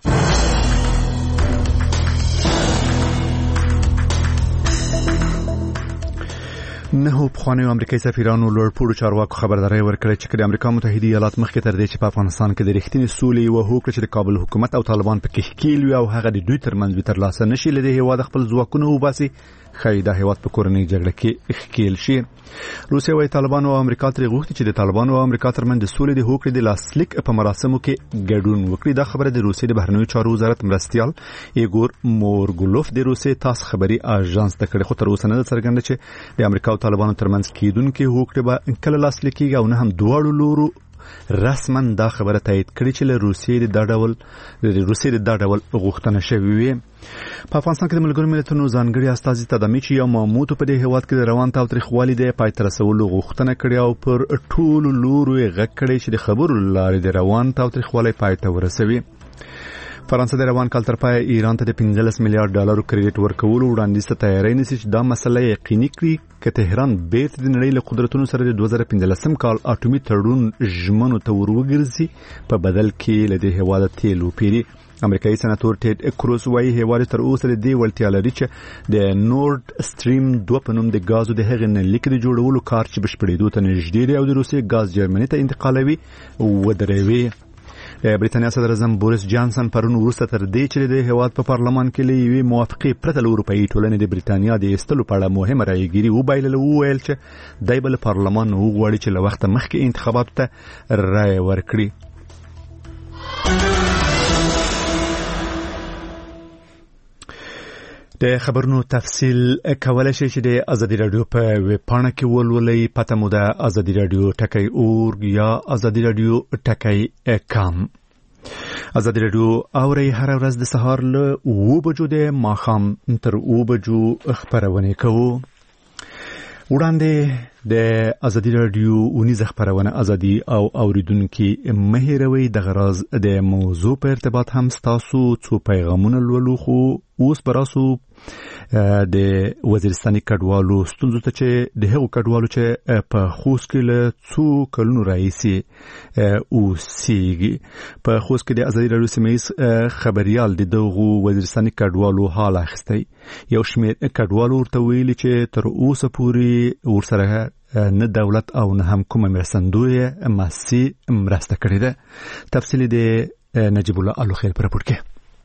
نه پخوانیو امریکایي سفیرانو لوړپوړو چارواکو خبرداري ورکړه چې د امریکا متحده ایالات مخکې تر دې چې په افغانستان کې د رښتینې سولې او هوکړه چې د کابل حکومت او طالبان په کې ښکیل وي او هغه د دوی ترمنځ به ترلاسه نشي لدې هیواد خپل ځواکونه وباسي خای دا هیواد په کورنۍ جګړه کې ښکیل شي روسیه وايي طالبان او امریکا ترې غوښتي چې د طالبان او امریکا ترمنځ د سولې د هوکړې د لاسلیک په مراسمو کې ګډون وکړي دا خبره د روسیې د بهرنیو چارو وزارت مرستيال ایګور مورګولوف د روسیې تاس خبري اژانس ته کړي خو تر اوسه نه څرګنده چې د امریکا او طالبانو ترمنځ کېدونکې هوکړه به کله لاسلیک کیږي او نه هم دواړو لورو رسما دا خبره تایید کړي چې له روسیې د ډاډول د روسیې د ډاډول غوښتنه شوې وي په افغانستان کې د ملګرو ملتونو ځانګړي استازي تدامي چې یو ماموت په دې هیواد کې د روان تاوتریخوالي د پای تر رسولو غوښتنه کړې او پر ټولو لورو یې غږ کړی چې د خبرو لارې د روان تاوتریخوالي پای ته ورسوي فرانسه د روان کال تر پای ایران ته د پنځلس میلیارډ ډالر کریډټ ورکولو وړاندیز ته تیاری نیسي چې دا مسله یقیني کړي چې تهران بیرته د نړۍ له قدرتونو سره د دوه زره پنځلسم کال اټومي تړون ژمنو ته وروګرځي په بدل کې له دې هیواد تیل وپیري امریکایي سناتور ټیډ کروز وايي هیواد تر اوسه د دې وړتیا لري چې د نورد سټریم دوه په نوم د غازو د هغې نه لیک د جوړولو کار چې بشپړېدو ته نږدې دی او د روسیې غاز جرمني ته انتقالوي ودروي برېټانیا صدر اعظم بوریس جانسن پرون وروسته تر دې چې د هیواد په پارلمان کې لوي موافقه پرته له اروپאי ټولنې د برېټانیا د استلو په اړه مهمه رايګيري او بایلل وویل چې دای بل پارلمان وغواړي چې له وخت مخکې انتخاباتو ته رائے ورکړي د خبرونو تفصیل کولای شي چې د ازادي رادیو په ویب پاڼه کې ولولئ پته مو ده ازادي رادیو ټکی اورګ یا ازادي رادیو ټکی کام ازادي رادیو اوري هر ورځ د سهار له اوه بجو د ماښام تر اوه بجو خبرونه کوو وړاندې د ازادي رادیو اونیزه خبرونه ازادي او اوریدونکو مهیروي د غراز د موضوع په ارتباط هم تاسو څو پیغامونه لولو خو اوس براسو د وزیرستاني کډوالو ستونزو ته چې د هغو کډوالو چې په خوست کې له څو کلونو راهیسې اوسېږي په خوست کې د ازادي رادیو سیمه ییز خبريال د دغو وزیرستاني کډوالو حال اخیستی یو شمېر کډوالو ورته ویلي چې تر اوسه پورې ورسره نه دولت او نه هم کومه مرستندوی ماسي مرسته کړې ده تفصیل د نجیب الله الوخیل پر راپور کې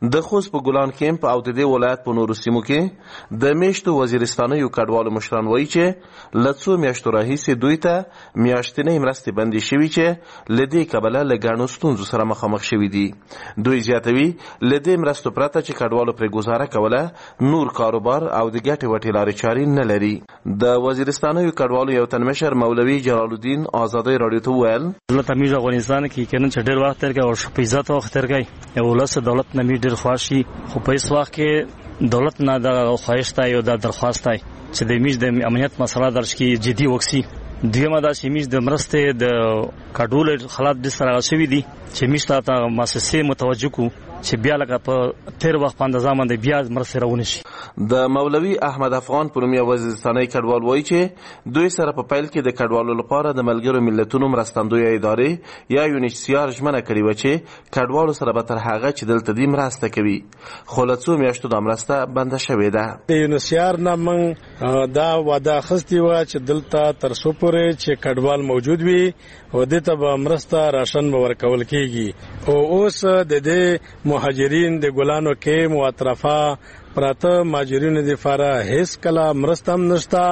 د خوست په ګلان کیمپ او د دې ولایت په نورو سیمو کې د میشتو وزیرستانیو کډوالو مشران وایي چې له څو میاشتو راهیسې دوی ته میاشتنۍ مرستې بندې شوي چې له دې کبله له ګڼو ستونزو سره مخامخ شوي دي. دوی زیاتوي له دې مرستو پرته چې کډوالو پرې ګزاره کوله نور کاروبار او د ګټې وټې لارې چارې نه لري. د وزیرستانیو کډوالو یو تن مشر مولوي جلال الدین ازادۍ راډیو ته وویل دولت امیر افغانستان کې کنن چې ډېر وخت تیر کوي او په عزت وخت تیر کوي یو ولس دولت نمی ډېر خواشي خو په هیڅ وخت کې دولت نه د خواهش ته یو د درخواست ته چې د میش د امنیت مسله درج کې جدي وکسي. دویمه دا چې میش د مرستې د کډوالو خلات د سره شوي دي چې میش ته مؤسسې متوجه کو چې بیا لکه په تیر وخت په اندازه باندې بیا مرستې راونی شي. د مولوي احمد افغان په نوم یو وزیرستاني کډوال وایي چې دوی سره په پیل کې د کډوالو لپاره د ملګرو ملتونو مرستندویه ادارې یا یونیسیار ژمنه کړې وه چې کډوالو سره به تر هغه چې دلته دي مرسته کوي خو له څو میاشتو دا مرسته بنده شوې ده. د یونیسیار نه موږ دا وعده اخیستې وه چې دلته تر څو پورې چې کډوال موجود وي او دې ته به مرسته راشن به ورکول کېږي او اوس د دې مهاجرین د ګلانو کې مو اطرافه پراته مهاجرینو د فاره هیڅ کله مرسته هم نشته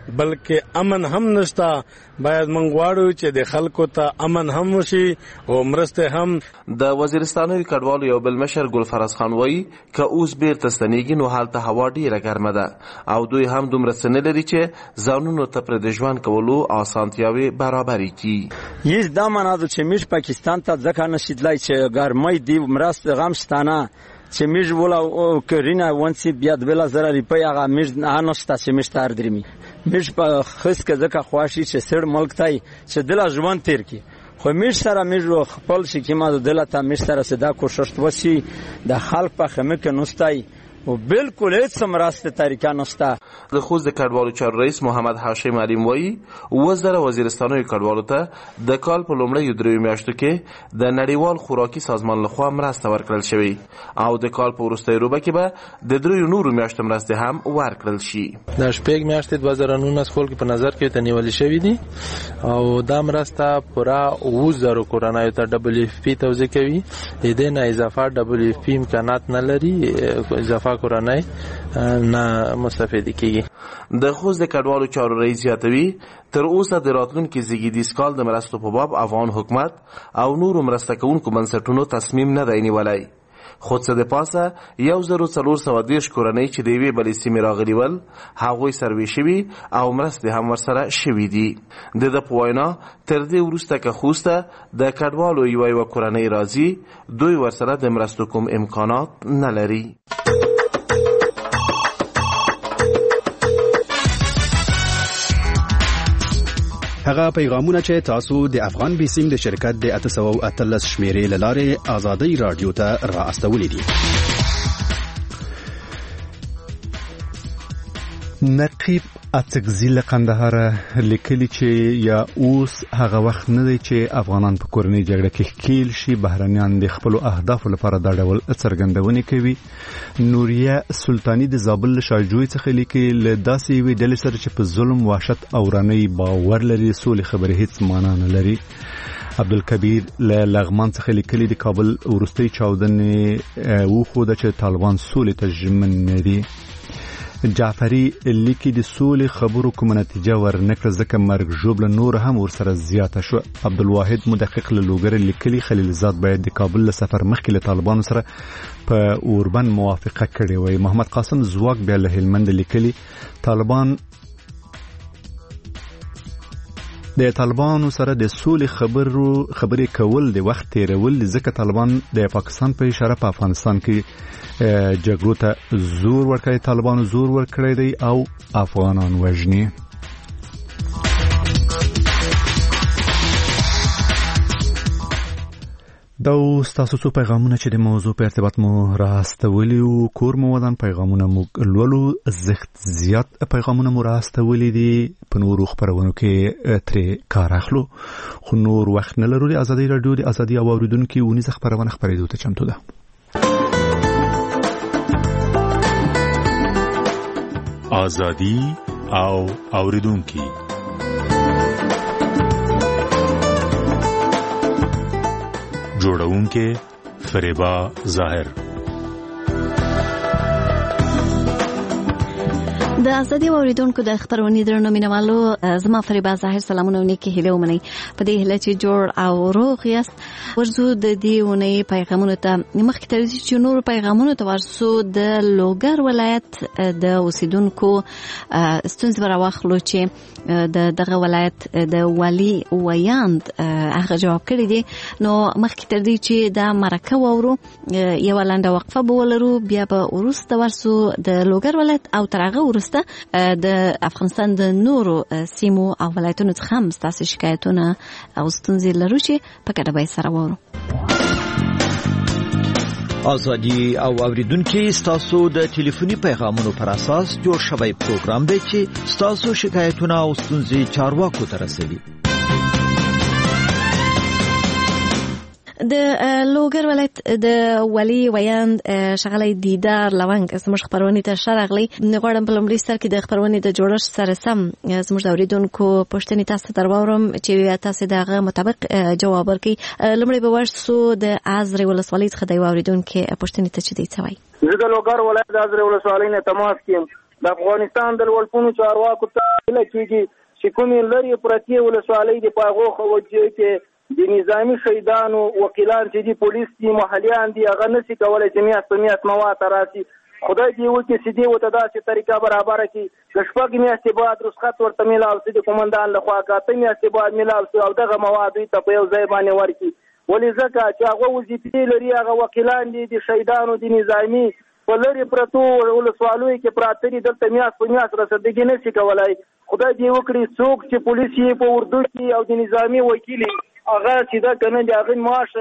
بلکې امن هم نشته. باید موږ غواړو چې د خلکو ته امن هم وشي او مرسته هم. د وزیرستاني کډوالو یو بل مشر ګلفراز خان وایي که اوس بیرته ستنېږي نو هلته هوا ډېره ګرمه ده او دوی هم دومره څه نه لري چې ځانونو ته پرې د ژوند کولو اسانتیاوې برابرې کړي. هیڅ دا معنا ده چې موږ پاکستان ته ځکه نشي تللی چې ګرمۍ دی مرسته غم شتانه چې میژ ولا او کرینه ونسی بیا د بل زره ریپای هغه میژ نه نشته چې میژ تار درمی میژ په خص کې ځکه خواشي چې سړ ملک تای چې دل ژوند تیر کی خو میژ سره میژ خپل شي کې ما د دلته میژ سره صدا کوشش وسی د خلک په خمه کې نوستای او بالکل هیڅ مرسته طریقه نشته. د خوست د کډوالو چارو رئیس محمد هاشم علیم وایي وزاره وزیرستانیو کډوالو ته د کال په لومړیو دریو میاشتو کې د نړیوال خوراکي سازمان لخوا مرسته ورکړل شوې او د کال په وروستۍ روبه کې به د دریو نورو میاشتو مرستې هم ورکړل شي. د شپږ میاشتې دوه زره نولس کال کې په نظر کې ته نیولې شوې دي او دا مرسته پوره اووه زره کورنیو ته ډبلیو اف پی توزیع کوي. د دې نه اضافه ډبلیو اف پی امکانات نه لري اضافه کورنۍ نه مستفید کیږي. د خوست د کډوالو چارو رئیس زیاتوي تر اوسه د راتلونکي زیږدیز کال د مرستو په باب افغان حکومت او نورو مرسته کوونکو بنسټونو تصمیم نه دی نیولی خو څه د پاسه یو زرو څلور سوه دېرش کورنۍ چې د یوې بلې سیمې راغلي ول هغوی سروې شوي او مرستې هم ورسره شوي دي. د ده په وینا تر دې وروسته که خوسته د کډوالو یوه یوه کورنۍ راځي دوی ورسره د مرستو کوم امکانات نه لري. هغه پیغامونه چې تاسو د افغان بیسیم د شرکت د اته سوه او اتلس شمیرې له لارې ازادۍ راډیو ته را استولی دي. نقیب اڅکزي له قندهار لیکلي چې یا اوس هغه وخت نه دی چې افغانان په کورنۍ جګړه کې ښکیل شي. بهرنیان د خپلو اهدافو لپاره دا ډول څرګندونې کوي. نوریه سلطاني د زابل له شاجوی څخه لیکي له داسې یوې ډلې سره چې په ظلم وحشت او رانۍ باور لري سولې خبرې هیڅ معنا نه لري. عبدالکبیر له لغمان څخه لیکلي د کابل وروستۍ چاودنې وښوده چې طالبان سولې ته ژمن نه دي. جعفری لیکي د سولې خبرو کومه نتیجه ورنکړه ځکه مرګ ژوبله نور هم ورسره زیاته شو. عبدالواحد مدقق له لوګره لیکلي خلیل زاد باید د کابل له سفر مخکې له طالبانو سره په اوربند موافقه کړې وای. محمد قاسم زواک بیا له هلمند لیکلي طالبان د طالبانو سره د سولې خبرو خبرې کول د وخت تیرول ځکه طالبان د پاکستان په اشاره په افغانستان کې جګړو ته زور ورکړی طالبانو زور ورکړی دی او افغانان وژني. دا اوس تاسو څو پیغامونه چې د موضوع په ارتباط مو راستولي وو کور مو ودان پیغامونه مو لولو زښت زیات پیغامونه مو راستولي دي په نورو خبرونو کې ترې کار اخلو خو نور وخت نه لرو. د ازادي رادیو د ازادي او اوریدونکو ونیزه خبرونه خبرېدو ته چمتو ده. ازادي او اوریدونکو جوړونکې فریبا ظاهر د ازادي اوریدونکو د خبرونې درنو مینوالو زما فریبا ظاهر سلامونه او نیکی هیله ومني په دې هیله چې جوړ او روغ یاست. ورزو د دې ونې پیغامونو ته مخکې تر دې چې نور پیغامونو ته ورسو د لوګر ولایت د اوسیدونکو ستونزې راوخلو چې د دغه ولایت د والي ویاند هغه جواب کړی دی. نو مخکې تر دې چې دا مرکه وورو یو لنډه وقفه به ولرو بیا به وروسته ورسو د لوګر ولایت او تر هغه وروسته د افغانستان د نورو سیمو او ولایتونو څخه هم ستاسو شکایتونه او ستونزې لرو چې په ګډه به سره وورو. ازادي او اوریدونکو ستاسو د ټلیفوني پیغامونو پر اساس جوړ شوی پروګرام دی چې ستاسو شکایتونه او ستونزې چارواکو ته رسوي. د لوګر ولایت د والي ویاند شغلې دیدار لونګ زموږ خبرونه ته شرغلي غواړم په لومړي سر کې د خبرونه د جوړښت سره سم زموږ د اوریدونکو پوښتنې تاسو ته ورورم چې تاسو دغه مطابق جواب ورکړئ. لومړی به ورسو د ازرې ولسوالۍ څخه د اوریدونکو پوښتنې ته چې دی څوي. زه د لوګر ولایت د ازرې ولسوالۍ نه تماس کوم. د افغانستان د لوړپوړو چارواکو ته لکېږي چې کومې لري پرتی ولسوالۍ د پاغو خوځي کې د نظامی شهیدانو وکیلان چې دي پولیس دي محلیان دي هغه نشي کولای چې میاست په میاست مواد راسي. خدای دې وکړي چې دې وته داسې طریقه برابر کړي د شپږ میاشتې بعد رخصت ورته میلاو شي د قومندان لخوا کاته میاشتې بعد میلاو شي او دغه مواد ته په یو ځای باندې ورکړي. ولې ځکه چې هغه وظیفې لري هغه وکیلان دي د شهیدانو د نظامی په لري پرتو ولسوالۍ کې پراته دي دلته میاست په میاست رسېدګي نشي کولای. خدای دې وکړي څوک چې پولیس یې په اردو کې او د نظامی وکیل هغه چې دا کنه د هغه معاش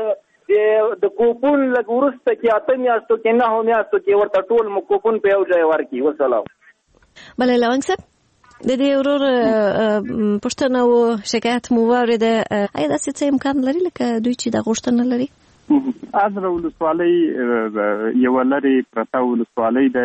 د کوپون لګ ورسته کې اته میاشتو کې نه هم میاشتو کې ورته ټول مو کوپون په یو ځای ورکړي. والسلام. بله لونګ صاحب د دې ورور پښتنه او شکایت مو ورده اې دا څه امکان لري لکه دوی چې د غوښتنه لري؟ ازره ولسوالۍ یو لري پرته ولسوالۍ ده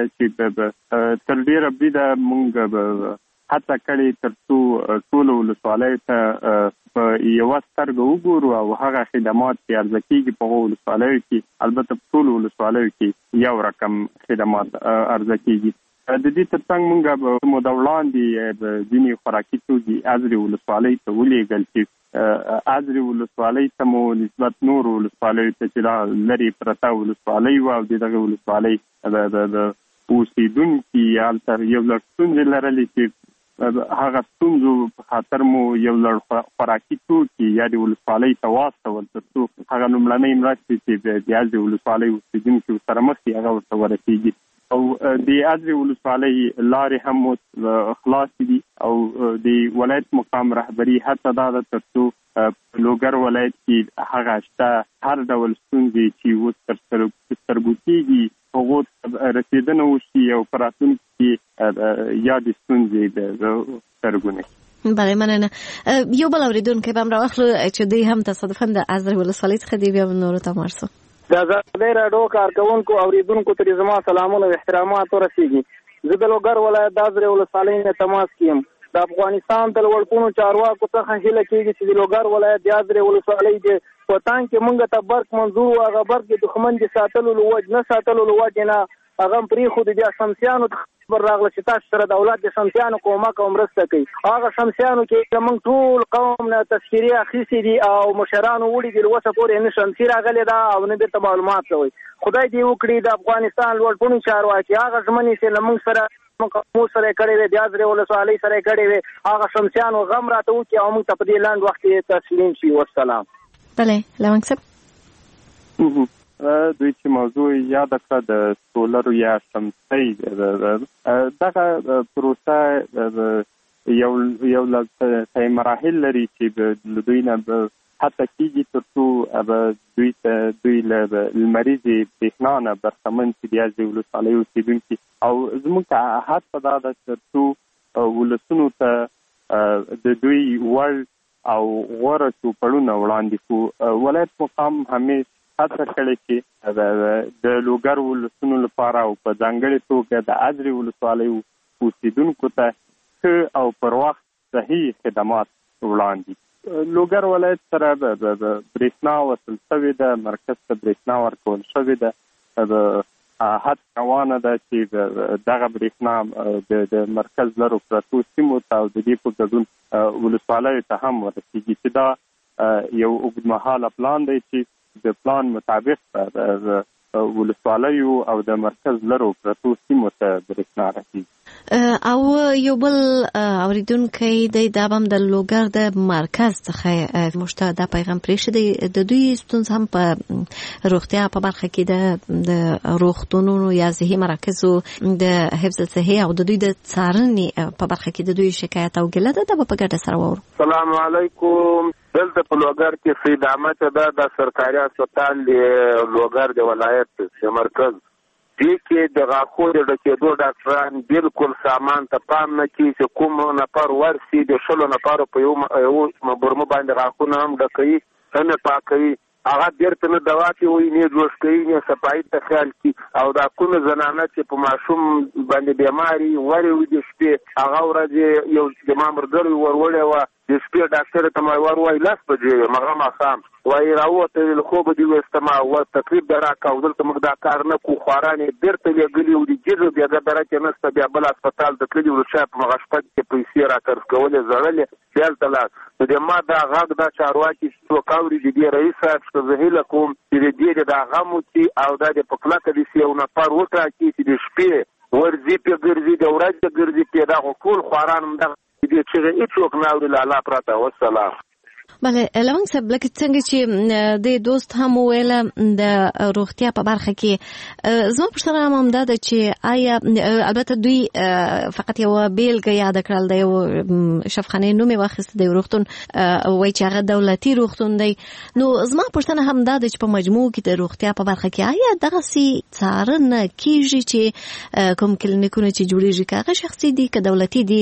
چې تر ډیره بده مونږ حتی کړي تر څو ټول ولسوالۍ ته په یو سترګه وګورو او هغه خدمات چې ارزکیږي په ولسوالۍ کې البته ټول ولسوالۍ کې یو رقم خدمات ارزکیږي. د دې ترڅنګ مونږ مو د وړاندې ځینې خوراکي توکي ازرې ولسوالۍ ته ولېږل چې ازرې ولسوالۍ ته مو نسبت نور ولسوالۍ ته چې لري پرته ولسوالۍ و او دغه ولسوالۍ د اوسیدونکي هلته یو لږ ستونزې لرلې چې هغه ستونزو په خاطر مو یو لړ خوراکي توکي یا د ولسوالۍ ته واستول تر څو هغه لومړنۍ مرستې چې د ازرې ولسوالۍ اوسیدونکي ورسره مخ دي هغه ورته ورسېږي. او د ازرې ولسوالۍ لارې هم خلاص دي او د ولایت مقام رهبري هڅه دا ده تر څو په لوګر ولایت کې هغه شته هر ډول ستونزې چې اوس تر سترګو کېږي هغو رسېدنه وشي او په راتلونکي کې یا د ستونزې د سترګو نه. بله مننه. یو بل اورېدونکی به هم راواخلو چې دوی هم تصادفا د ازرې ولسوالۍ څخه دي بیا نورو ته ورسو. د ازادۍ راډیو کارکوونکو اوریدونکو ته زما سلامونه او احترامات ورسیږي. زه د لوګر ولایت د ازرې ولسوالۍ نه تماس کوم. د افغانستان د لوړپوړو چارواکو څخه هیله کېږي چې د لوګر ولایت د ازرې ولسوالۍ د پتان کې مونږ ته برق منظور او هغه برق د دښمن د ساتلو لوج نه ساتلو لوج نه هغه پرې خو د شمسیانو خبر راغله چې تاسو سره د اولاد د شمسیانو کومک او مرسته کوي. هغه شمسیانو کې موږ ټول قوم نه تذکری اخیستي دي او مشرانو وړي د وسه پورې نه شمسی راغلی دا او نه د معلومات شوی. خدای دې وکړي د افغانستان لوړپوړو چارواکي هغه ژمنې چې موږ سره مو سره کړی وي د ازرې ولسوالۍ سره کړی وي هغه شمسیانو غم راته وکړي او موږ ته په دې لاند وخت کې تسلیم شي. والسلام. بله لونګ صاحب دوی چې موضوع یاد کړه د سولر یا شمسۍ دغه پروسه یو یو له مراحل لري چې دوی نه حتی کېږي تر څو دوی ته دوی له لمریزې برېښنا نه برخمن شي د ازرې ولسوالۍ اوسېدونکي او زموږ هڅه دا ده تر څو ولسونو ته د دوی وړ او غوره چوپړونه وړاندې کړو. ولایت مقام همیش هڅه کړې چې د لوګر ولسونو لپاره او په ځانګړې توګه د ازرې ولسوالۍ اوسېدونکو ته ښه او پر وخت صحیح خدمات وړاندې. لوګر ولایت سره د برېښنا وصل شوې ده، مرکز ته برېښنا ورکول شوې ده. حد روانه ده چې دغه برېښنا د مرکز لرو پرتو سیمو ته او د دې په ګډون ولسوالیو ته هم ورسیږي چې دا یو اوږدمهاله پلان دی چې د پلان مطابق ولسوالیو او د مرکز لرو پرتو سیمو ته برېښنا رسیږي. او یو بل اوریدونکی دی دا هم د لوګر د مرکز څخه مشته دا پیغام پرېښی دی د دوی ستونزه هم په روغتیا په برخه کې د روغتونونو یا صحي مراکزو د حفظ صحي او د دوی د څارنې په برخه کې د دوی شکایت او ګیله ده. دا به په ګډه سره واورو. السلام علیکم. دلته په لوګر کې سید احمد دا د سرکاري هسپتال دی لوګر د ولایت د مرکز دې کې د غاښو د ډکېدو ډاکټران بالکل سامان ته پام نه کوي چې کوم نفر ورسي د شلو نفرو په یو برمه باندې غاښونه هم ډکوي هم یې پاکوي هغه بیرته نه دوا کوي نه جوړ کوي نه صفایي ته خیال کوي او دا کومه زنانه چې په ماشوم باندې بیماري ورې وي د شپې هغه ورځ یو زما ملګري ورولې وه د شپې ډاکټر ته ما ور وایي لس بجې مغه ماښام وایي راووته له خوبه دې ویسته ما ور تقریب به راکړه او دلته موږ دا کار نه کوو خواران یې بیرته لېږلي وو د جیزو بېګه دره کې نسته بیا بل هسپتال ته تللي وو شاید په مغه شپه کې پیسې راکرز کولې زړلې بیا هلته لاړ نو د ما دا غږ دا چارواکي چې څوک اوري د دې رئیس صاحب څخه زه هیله کوم چې د دې دا غم وکړي او دا د په کلکه داسې یو نفر وټاکي چې د شپې ورځي پې ګرځي د ورځې ګرځي پې دغه ټول خواران همدغه دې چې هېڅوک نه اوري له الله پرته. والسلام. بله لونګ صاحب لکه څنګه چې د دوست هم ویله د روغتیا په برخه کې زما پوښتنه هم همدا ده چې آیا البته دوی فقط یو بیلګه یاد کړل د یو شفاخانې نوم یې واخیست د یو روغتون وایي چې هغه دولتي روغتون دی نو زما پوښتنه همدا ده چې په مجموع کې د روغتیا په برخه کې آیا دغسې څارنه کېږي چې کوم کلینیکونه چې جوړېږي که هغه شخصي دي که دولتي دي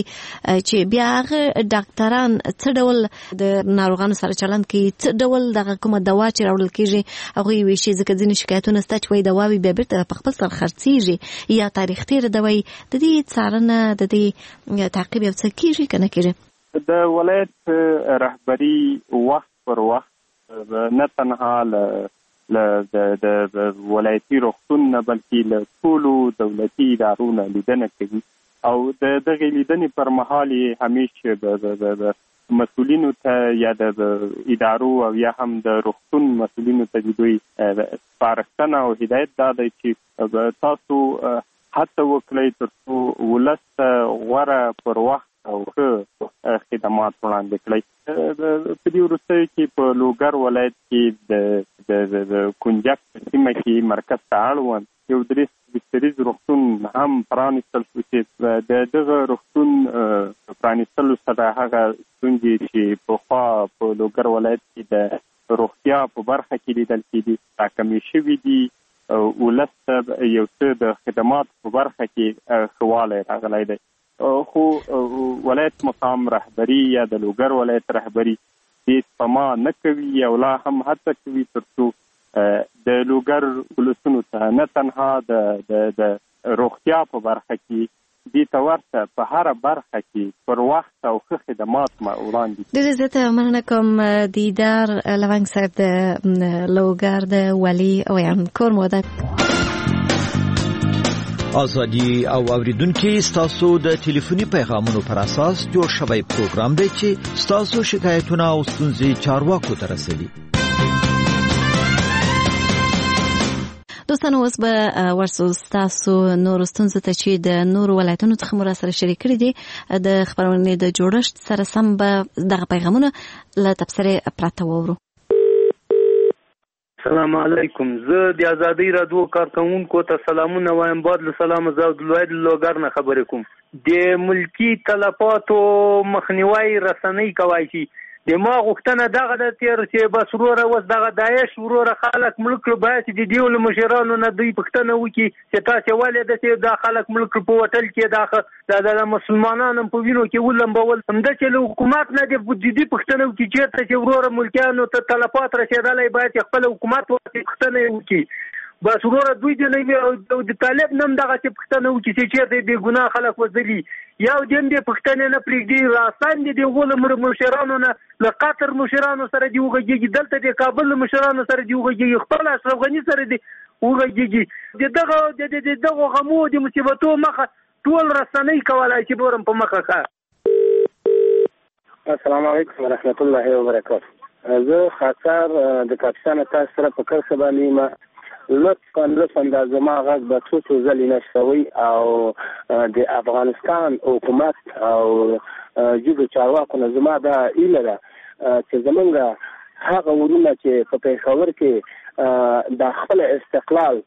چې بیا هغه ډاکټران څه ډول د ناروغانو سره چلند کوي څه ډول دغه کومه دوا چې راوړل کېږي هغوی ویشي ځکه ځینې شکایتونه شته چې وایي دواوې بیا بېرته په خپل سر خرڅېږي یا تاریخ تېره دوا وي د دې څارنه د دې تعقیب یو څه کېږي که نه کېږي؟ د ولایت رهبري وخت پر وخت نه تنها له د ولایتي روغتون نه بلکې له ټولو دولتي ادارو نه لیدنه کوي او د دغې لیدنې پر مهال یې همیشه مسؤلینو ته یا د ادارو او یا هم د روغتون مسؤلینو ته د دوی سپارښتنه او هدایت دا دی چې تاسو هڅه وکړئ تر څو ولس ته غوره پر وخت او ښه خدمات وړاندې کړئ. په دې وروستیو کې په لوګر ولایت کې د کنجک سیمه کې مرکز ته اړوند یو درې بستریز روغتون هم پرانیستل شو چې د دغه روغتون پرانیستلو سره هغه ستونزې چې پخوا په لوګر ولایت کې د روغتیا په برخه کې لیدل کېدي راکمې شوي دي ولس ته یو څه د خدمات په برخه کې ښه والی راغلی دی خو ولایت مقام رهبري یا د لوګر ولایت رهبري دې سپما نه کوي او لا هم هڅه کوي تر څو د لوګر ولسونو ته نه تنها د د روغتیا په برخه کې دې ته ورته په هره برخه کې پر وخت او ښه خدمات وړاندې. ډېره زیاته مننه کوم دیدار لونګ صاحب د لوګر د ولي ویان کور موده. ازادي او اوریدونکو ستاسو د ټلیفوني پیغامونو پر اساس جوړ شوی پروګرام دی چې ستاسو شکایتونه او ستونزې چارواکو ته رسوي. دوستانو اوس به ورسو ستاسو نور ستونزو ته چې د نور ولایتونو څخه مو راسره شریک کړي دي د خپرونې د جوړښت سره سم به دغه پیغامونه له تبصرې پرته واورو. السلام علیکم. زه د ازادي رادیو کارکونکو ته سلامونه وایم. بعد له سلام زه عبدالواحد لوګر نه خبرې کوم. د ملکی تلفاتو مخنیوي رسنۍ کوي چې د ما غوښتنه دغه د تیر چې بس وروره اوس دغه داعش وروره خلک ملک کړو باید چې د دې له مشرانو نه دوی پوښتنه وکړي چې تاسې ولې داسې دا خلک ملک کړو په هوټل کې دا د مسلمانانو په وینو کې ولمبول همدا چې له حکومت نه د جدي پوښتنه وکړي چېرته چې وروره ملکیانو ته تلفات رسېدلی باید چې خپل حکومت ورته پوښتنه وکړي بس وروره دوی د د طالب نم دغه چې پوښتنه وکړي چې چېرته بې ګناه خلک وځلي یو دیم دې پوښتنې نه پرېږدي راستان دي د هغو مشرانو نه له قطر مشرانو سره دې وغږېږي دلته د کابل مشرانو سره دې وغږېږي خپل اشرف غني سره دې وغږیږي د دغه د دغه غمو د مصیبتو مخه ټول رسنۍ کولای چې بورم په مخه ښه. السلام علیکم ورحمت الله وبرکاته. زه خاطر د پاکستان تاسو سره په کار سبا نیمه لطفا لطفا د زما غږ به څو څو ځلې نشوي او د افغانستان حکومت او جګو چارواکو نه زما دا ایله ده چې زمونږ هغه ورونه چې په پېښور کې د خپل استقلال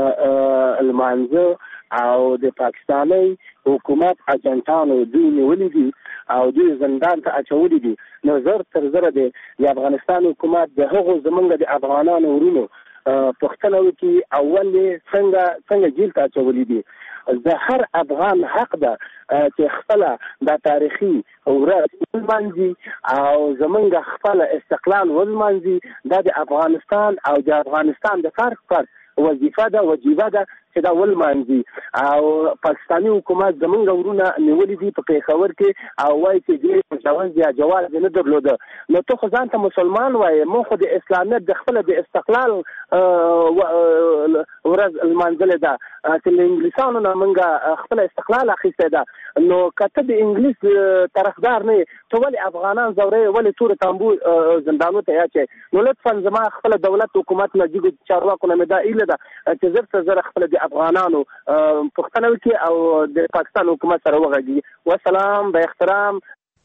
المانځه او د پاکستاني حکومت اجنټانو دوی نیولې دي او دوی زندان ته اچولي دي. نو زر تر زره د افغانستان حکومت د هغو زمونږ د افغانانو ورونو پښتنه وکي اول څنګه څنګه جیل ته اچولي دي. د هر افغان حق ده چې خپل د تاریخي ورځ ولمانځي او زمونږ خپل استقلال ولمانځي. دا د افغانستان او د افغانستان د فرق فرق وظیفه ده وجیبه ده چې دا ولمانځي. او پاکستاني حکومت زمونږ ورونه نیولي دي په پېښور کې او وایي چې دوی مجوز یا جواز نه درلوده. نو ته خو ځان ته مسلمان وایې، موږ خو د اسلامیت د خپله د استقلال ورځ لمانځلې ده چې له انګلیسانو نه موږ خپله استقلال اخیستی ده. نو که ته د انګلیس طرفدار نه یې، ته ولې افغانان ځوروې، ولې تورې تامبو زندانو ته یاچې؟ نو لطفا زما خپله دولت حکومت نه جګو چارواکو نه مې دا ایله ده چې زر تر زره خپله د افغانانو پوښتنه وکړي او د پاکستان حکومت سره وغږي. والسلام با احترام.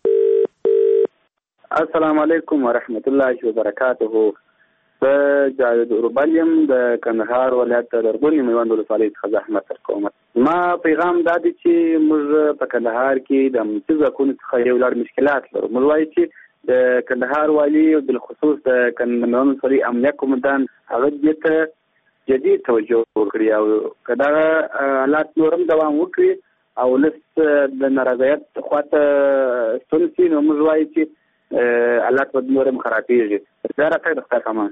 السلام علیکم ورحمت الله وبرکاته. زه جاوید اوربل یم د کندهار ولایت د دربونې میوند ولسوالۍ څخه زحمت درکوم. ما پیغام دا دی چې موږ په کندهار کې د امنیتي ځواکونو څخه یو لړ مشکلات لرو. موږ وایو چې د کندهار والي بالخصوص د میوند ولسوالۍ امنیه قومندان هغه دې ته جدي توجه وکړي او که دغه حالات نور هم دوام وکړي او لس د نارضایت خواته ستون شي، نو موږ وایو چې حالات به نور هم خرابېږي. دا راته د خدای کمان.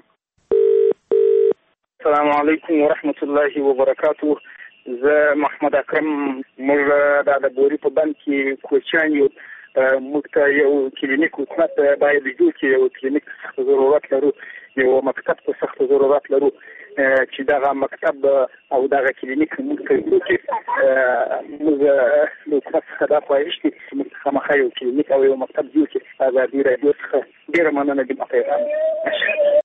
السلام علیکم ورحمت الله وبرکاته. زه محمد اکرم، موږ دا د بوري په بند کې کوچیان یو، موږ ته یو کلینیک حکومت باید جوړ کړي، یو کلینیک سخت ضرورت لرو، یو مکتب ته سخت ضرورت لرو چې دغه مکتب او دغه کلینیک موږ ته جوړ کړي. موږ د حکومت څخه دا خواهش کوي چې موږ خامخا یو کلینیک او یو مکتب جوړ کړي. ازادي راډیو څخه ډېره مننه د پیغام.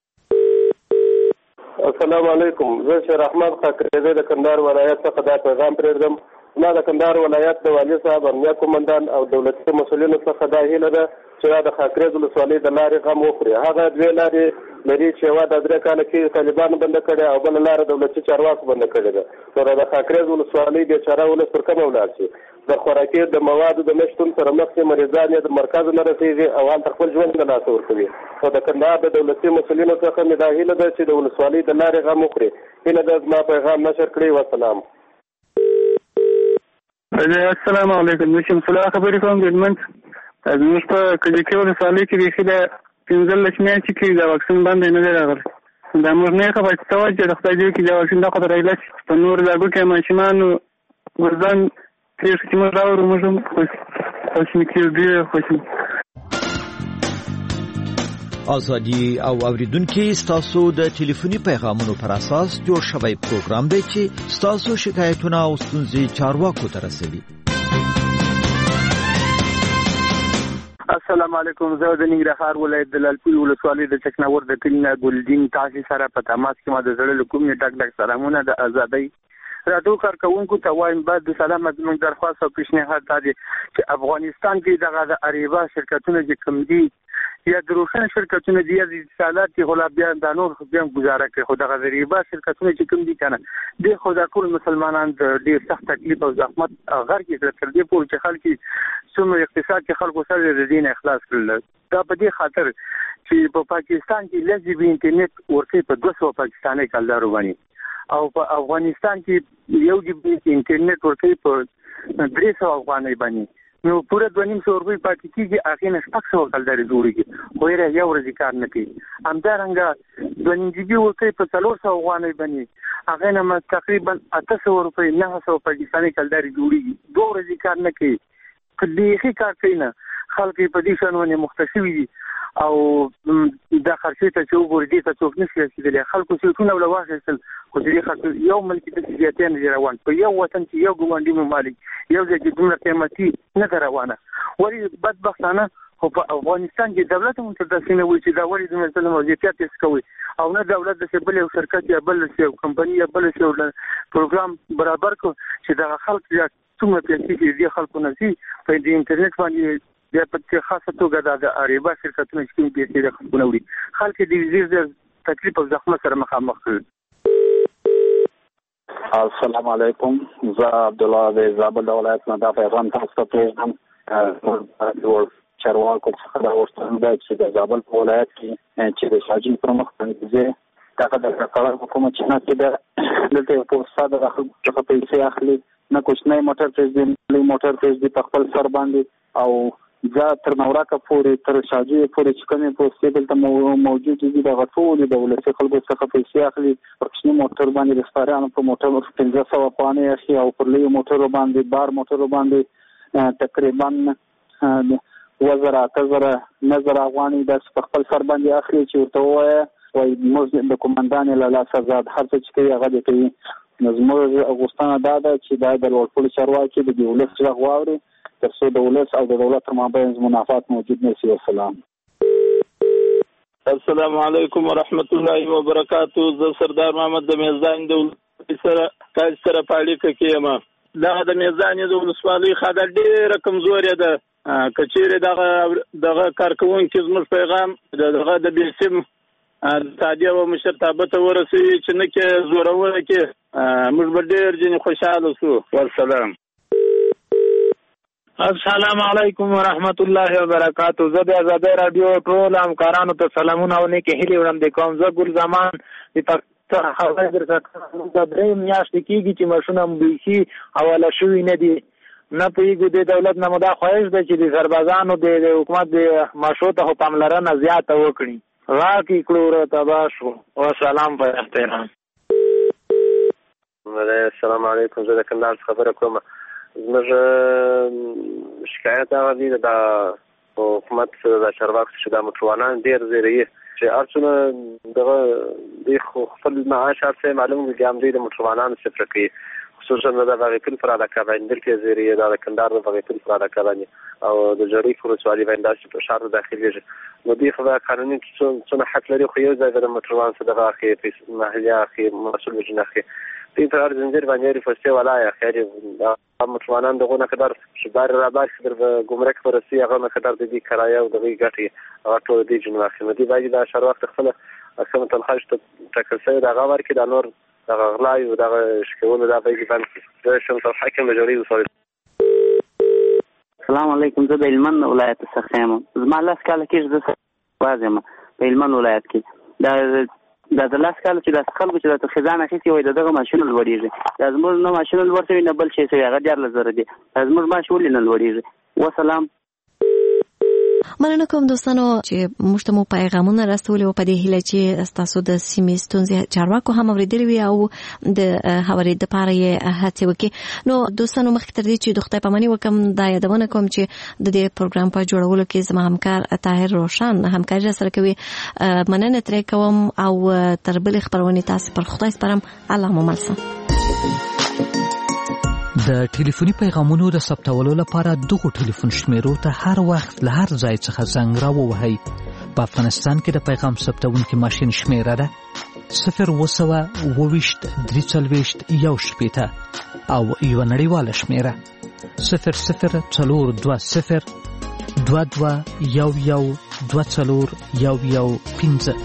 السلام علیکم. زه شیر احمد خاکریزی د کندهار ولایت څخه دا پیغام پرېږدم. ما د کندهار ولایت د والي صاحب، امنیه قومندان او دولتي مسؤلینو څخه دا هیله ده چې دا د خاکریز ولسوالۍ د لارې غم وخوري. هغه دوې لارې لري چې یوه د درې کاله کې طالبانو بنده کړې او بله لاره دولتي چارواکو بنده کړې ده. نو د خاکریز ولسوالۍ بېچاره ولس پر کومه ولاړ شي؟ د خوراکي د موادو د نشتون سره مخ شي، مریضان یې د مرکز نه رسېږي او هلته خپل ژوند له لاسه ورکوي. نو د کندهار د دولتي مسؤلینو څخه مې دا هیله ده چې د ولسوالۍ د لارې غم وخوري. هیله ده زما پیغام نشر کړئ. وسلام. السلام علیکم. زه شمس الله خبرې کوم ګډمنټ. زموږ په کجکي ولسوالۍ کې بیخي د پنځلس میاشتې کې د واکسین باندې نه دی راغلی. دا موږ نه خبر ته وایي چې د خدای جوړ کې د واکسین دا خطر راغلی په نور لاګو کې ماشومان ورځان تېر چې موږ راوړو موږ هم خوشحالي کېږو ډېر خوشحالي. ازادي او اوریدونکو ستاسو د ټلیفوني پیغامونو پر اساس جوړ شوی پروګرام دی چې ستاسو شکایتونه او ستونزې چارواکو ته رسوي. السلام علیکم. زه د ننګرهار ولایت د لالپور ولسوالۍ د چکناور د کلینه ګلدین تاسو سره په تماس کې ما د زړه له کومې ډک ډک سلامونه د ازادۍ راډیو کارکونکو ته وایم. بعد د سلام زموږ درخواست او پیشنهاد دا دی چې افغانستان کې دغه د اریبا شرکتونه چې کوم دي یا د روشن شرکتونه دي یا د اتصالات کې غلا بیا د نور بیا گزاره کوي، خو دغه د اریبا شرکتونه چې کوم دي کنه د خدا ټول مسلمانان د ډېر سخت تکلیف او زحمت غر کې تر دې پورې چې خلک څومره اقتصاد کې خلکو سره د دین اخلاص کړل. دا په دې خاطر چې په پاکستان کې لږ به انټرنیټ ورته په دوه سوه پاکستاني کلدارو باندې او په افغانستان کې یو جی بي انټرنیټ ورته په درې سوه افغانۍ باندې نو پوره دوه نیم سوه روپۍ پاتې کېږي. هغې نه شپږ سوه کلدارې جوړېږي خو یې یو ورځې کار نه کوي. همدارنګه دوه نیم جي بي ورکوي په څلور سوه افغانۍ باندې، هغې نه تقریبا اته سوه روپۍ نهه سوه پاکستاني کلدارې جوړېږي. دوه ورځې کار نه کوي، که بیخي کار کوي نه. خلک یې په دې شیانو باندې مخته شوي دي او د خرڅې ته چې وګوري دې ته څوک نشي رسیدلی خلکو سیټونه ولا واخیستل خو دې خلکو یو ملک د زیاتې نه روان په یو وطن کې یو ګوندي ممالک یو ځای کې دومره قیمتي نه روانه ولی بدبختانه خو په افغانستان کې دولت هم تر داسې نه وایي چې دا ولې دومره ظلم او زیاتیات یې کوي او نه دولت د بل یو شرکت یا بل یو کمپنۍ یا بل یو پروګرام برابر کو چې دا خلک څومره پیسې دې خلکو نه سي په دې انټرنیټ باندې بیا په خاصه توګه د اریبا شرکتونو چې پیسې د خلکو نه وړي خلک دې ډېر تکلیف او زحمت سره مخامخ دي. السلام علیکم، زه عبدالله د زابل ولایت نه دا پیغام تاسو ته پرېږدم. چارواکو څخه دا غوښتنه ده چې د زابل په ولایت کې چې د شاجین پر مخ باندې دغه د کړه حکومت چې نه کېده دلته یو پوسټا د څخه پیسې اخلي نه کوچنی موټر پرېږدي لوی موټر پرېږدي په خپل سر باندې او ځا تر نوراکه پورې تر شاجي پورې چې کومې پوسټې دلته موجود دي دغه ټولې د ولسي خلکو څخه پیسې اخلي په کوچني موټر باندې د سپاریانو په موټر پنځه سوه افغانۍ اخلي او پر لویو موټرو باندې بار موټرو باندې تقریبا اووه زره اته زره نه زره افغانۍ داسې په خپل سر باندې اخلي چې ورته ووایه وایي موږ د قومندانې له لاسه ازاد هر څه چې کوي هغه دې کوي. نو زموږ غوښتنه دا ده چې دا د لوړپوړو چارواکي د دې ولس غږ واوري تر څو د ولس او د دولت تر مابین منافات موجود نه شي. والسلام. السلام علیکم ورحمت الله وبرکاتو. زه سردار محمد د میزان د سره تاسو سره پالیکه کېما. دا د میزان د ولسوالۍ خاطر ډېره کمزوري ده. کچېره دغه دغه کارکونکو زموږ پیغام دغه د بیسم تادیه و مشرتابه ته ورسوي چې نه کې زورونه کې موږ به ډېر ځینې خوشاله شو. والسلام. السلام علیکم ورحمت الله وبرکاتو. زه د آزادۍ رادیو ټول همکارانو ته سلامونه او نیکې هیلې وړاندې کوم. زه ګل زمان د پاکستان خبرې درته د درې میاشتې کېږي چې ماشونه بیخي حواله شوي نه دي. نه پوهېږو د دولت نه مو دا خواهش ده چې د سربازانو د حکومت د ماشو ته پاملرنه زیاته وکړي. غاک یې کړو ورته تباه شو. والسلام په احترام. السلام علیکم. زه د کندهار څخه خبره کوم. زموږ شکایت هغه دی د حکومت د چارواکو چې دا موټروانان ډېر زیری چې هر څونه دغه دوی خپل معاش هر څه معلوم وي هم دوی د موټروانانو صفر کوي خصوصا د باغیپور پر علاقه باندې دلته زیری د کندهار د باغیپور پر علاقه باندې او د جری ولسوالۍ باندې داسې په شهر داخلي نو دوی خو قانوني څونه حق لري خو یو ځای د موټروان څخه دغه اخی محلي اخی مسؤل وجناخي دې په هر ځنځیر باندې رفسته ولایا خیر مطمئنان دغه نه قدر شبار را باش در ګمرک پرسي هغه نه قدر د دې کرایه او دغه ګټي او ټول دې جنو اخیمه دي باید دا شر وخت خپل اقسام تنخواهش ټاکل شوی دا غوړ کې د نور دغه غلای او دغه شکونه دا باید باندې د شمس الحاکم جوړي وصول. السلام علیکم. زه د هلمند ولایت څخه یم. زما لاس کال کې د وازم په هلمند ولایت کې دا دا د لاس کال چې د خلکو چې د خزانه اخیستي وي دغه ماشین لوړیږي. دا زموږ نه ماشین لوړته نه بل شي سوي هغه ډیر لزر دي. زموږ ماشین نه لوړیږي. وسلام. مننه کوم دوستانو چې موږ مو پیغامونه راستولې او په دې هیله چې تاسو د سیمې ستونزې چارواکو هم اوریدلې وي او د خبرې د پاره یې هڅه وکړي. نو دوستانو مخکې تر دې چې د خدای پاماني وکم دا یادونه کوم چې د دې پروګرام په جوړولو کې زما همکار طاهر روشن همکاري سره کوي. مننه ترې کوم او تر بل خبرونه تاسو پر خدای سپارم. الله مو ملسم. د ټلیفوني پیغامونو د ثبتولو لپاره دغه ټلیفون شمیرو ته هر وخت له هر ځای څخه زنګ راووهئ. په افغانستان کې د پیغام ثبتونکي ماشین شمیره ده صفر اووه سوه اووه ویشت درې څلوېښت یو شپېته او یوه نړیواله شمیره صفر صفر څلور دوه صفر دوه دوه یو یو دوه څلور یو یو پنځه.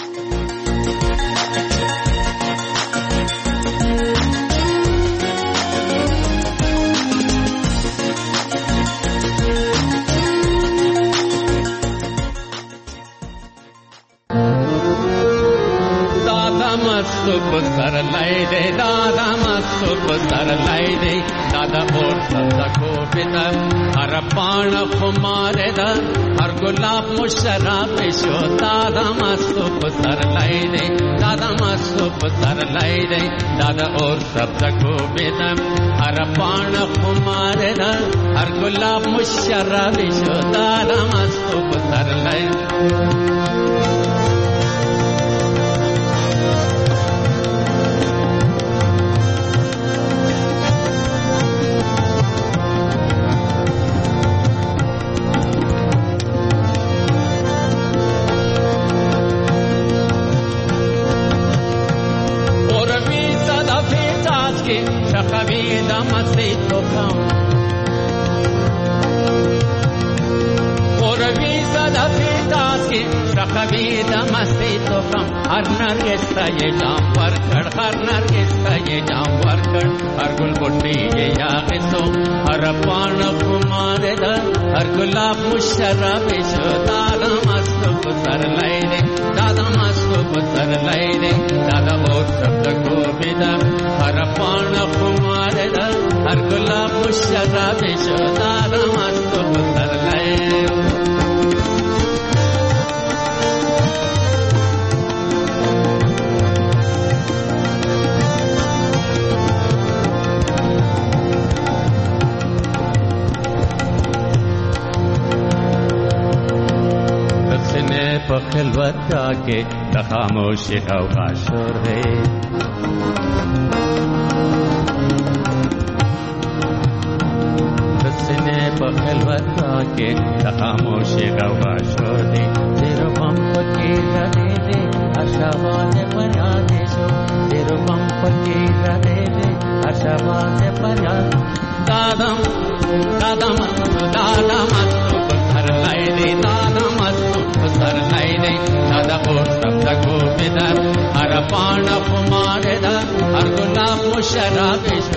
Super star laide dada mas super star laide dada or sadako pita harappan khumare da har gulab musharab sho dada mas super star laide dada mas super star laide dada or sadako pita harappan khumare da har هر گلاب مشرب شد دادم از تو بسرلای हर नरगिस ता ये जाम वरकड़ हर नरगिस ता ये जाम वरकड़ हर गुल गुड्डी ये यागिसो हर पान कुमारे दा हर गुलाब मुशर्रफ शो दादा मस्तो पुतर लाइने दादा मस्तो पुतर लाइने दादा और शब्द को बिदा हर पान कुमारे दा हर गुलाब मुशर्रफ शो दादा मस्तो पुतर लाइने खिलवत जाके खामोशी का शोर है रसने पर खिलवत जाके खामोशी का शोर है तेरे पंप की रदे दे आशावाद बना दे सो तेरे पंप की रदे दे आशावाद बना दादम दादम दादम हर लाई दे दादम सर लाइने दादा और शब्द को बिदर हर पान कुमारे दा हर गुलाब मुशर्रफ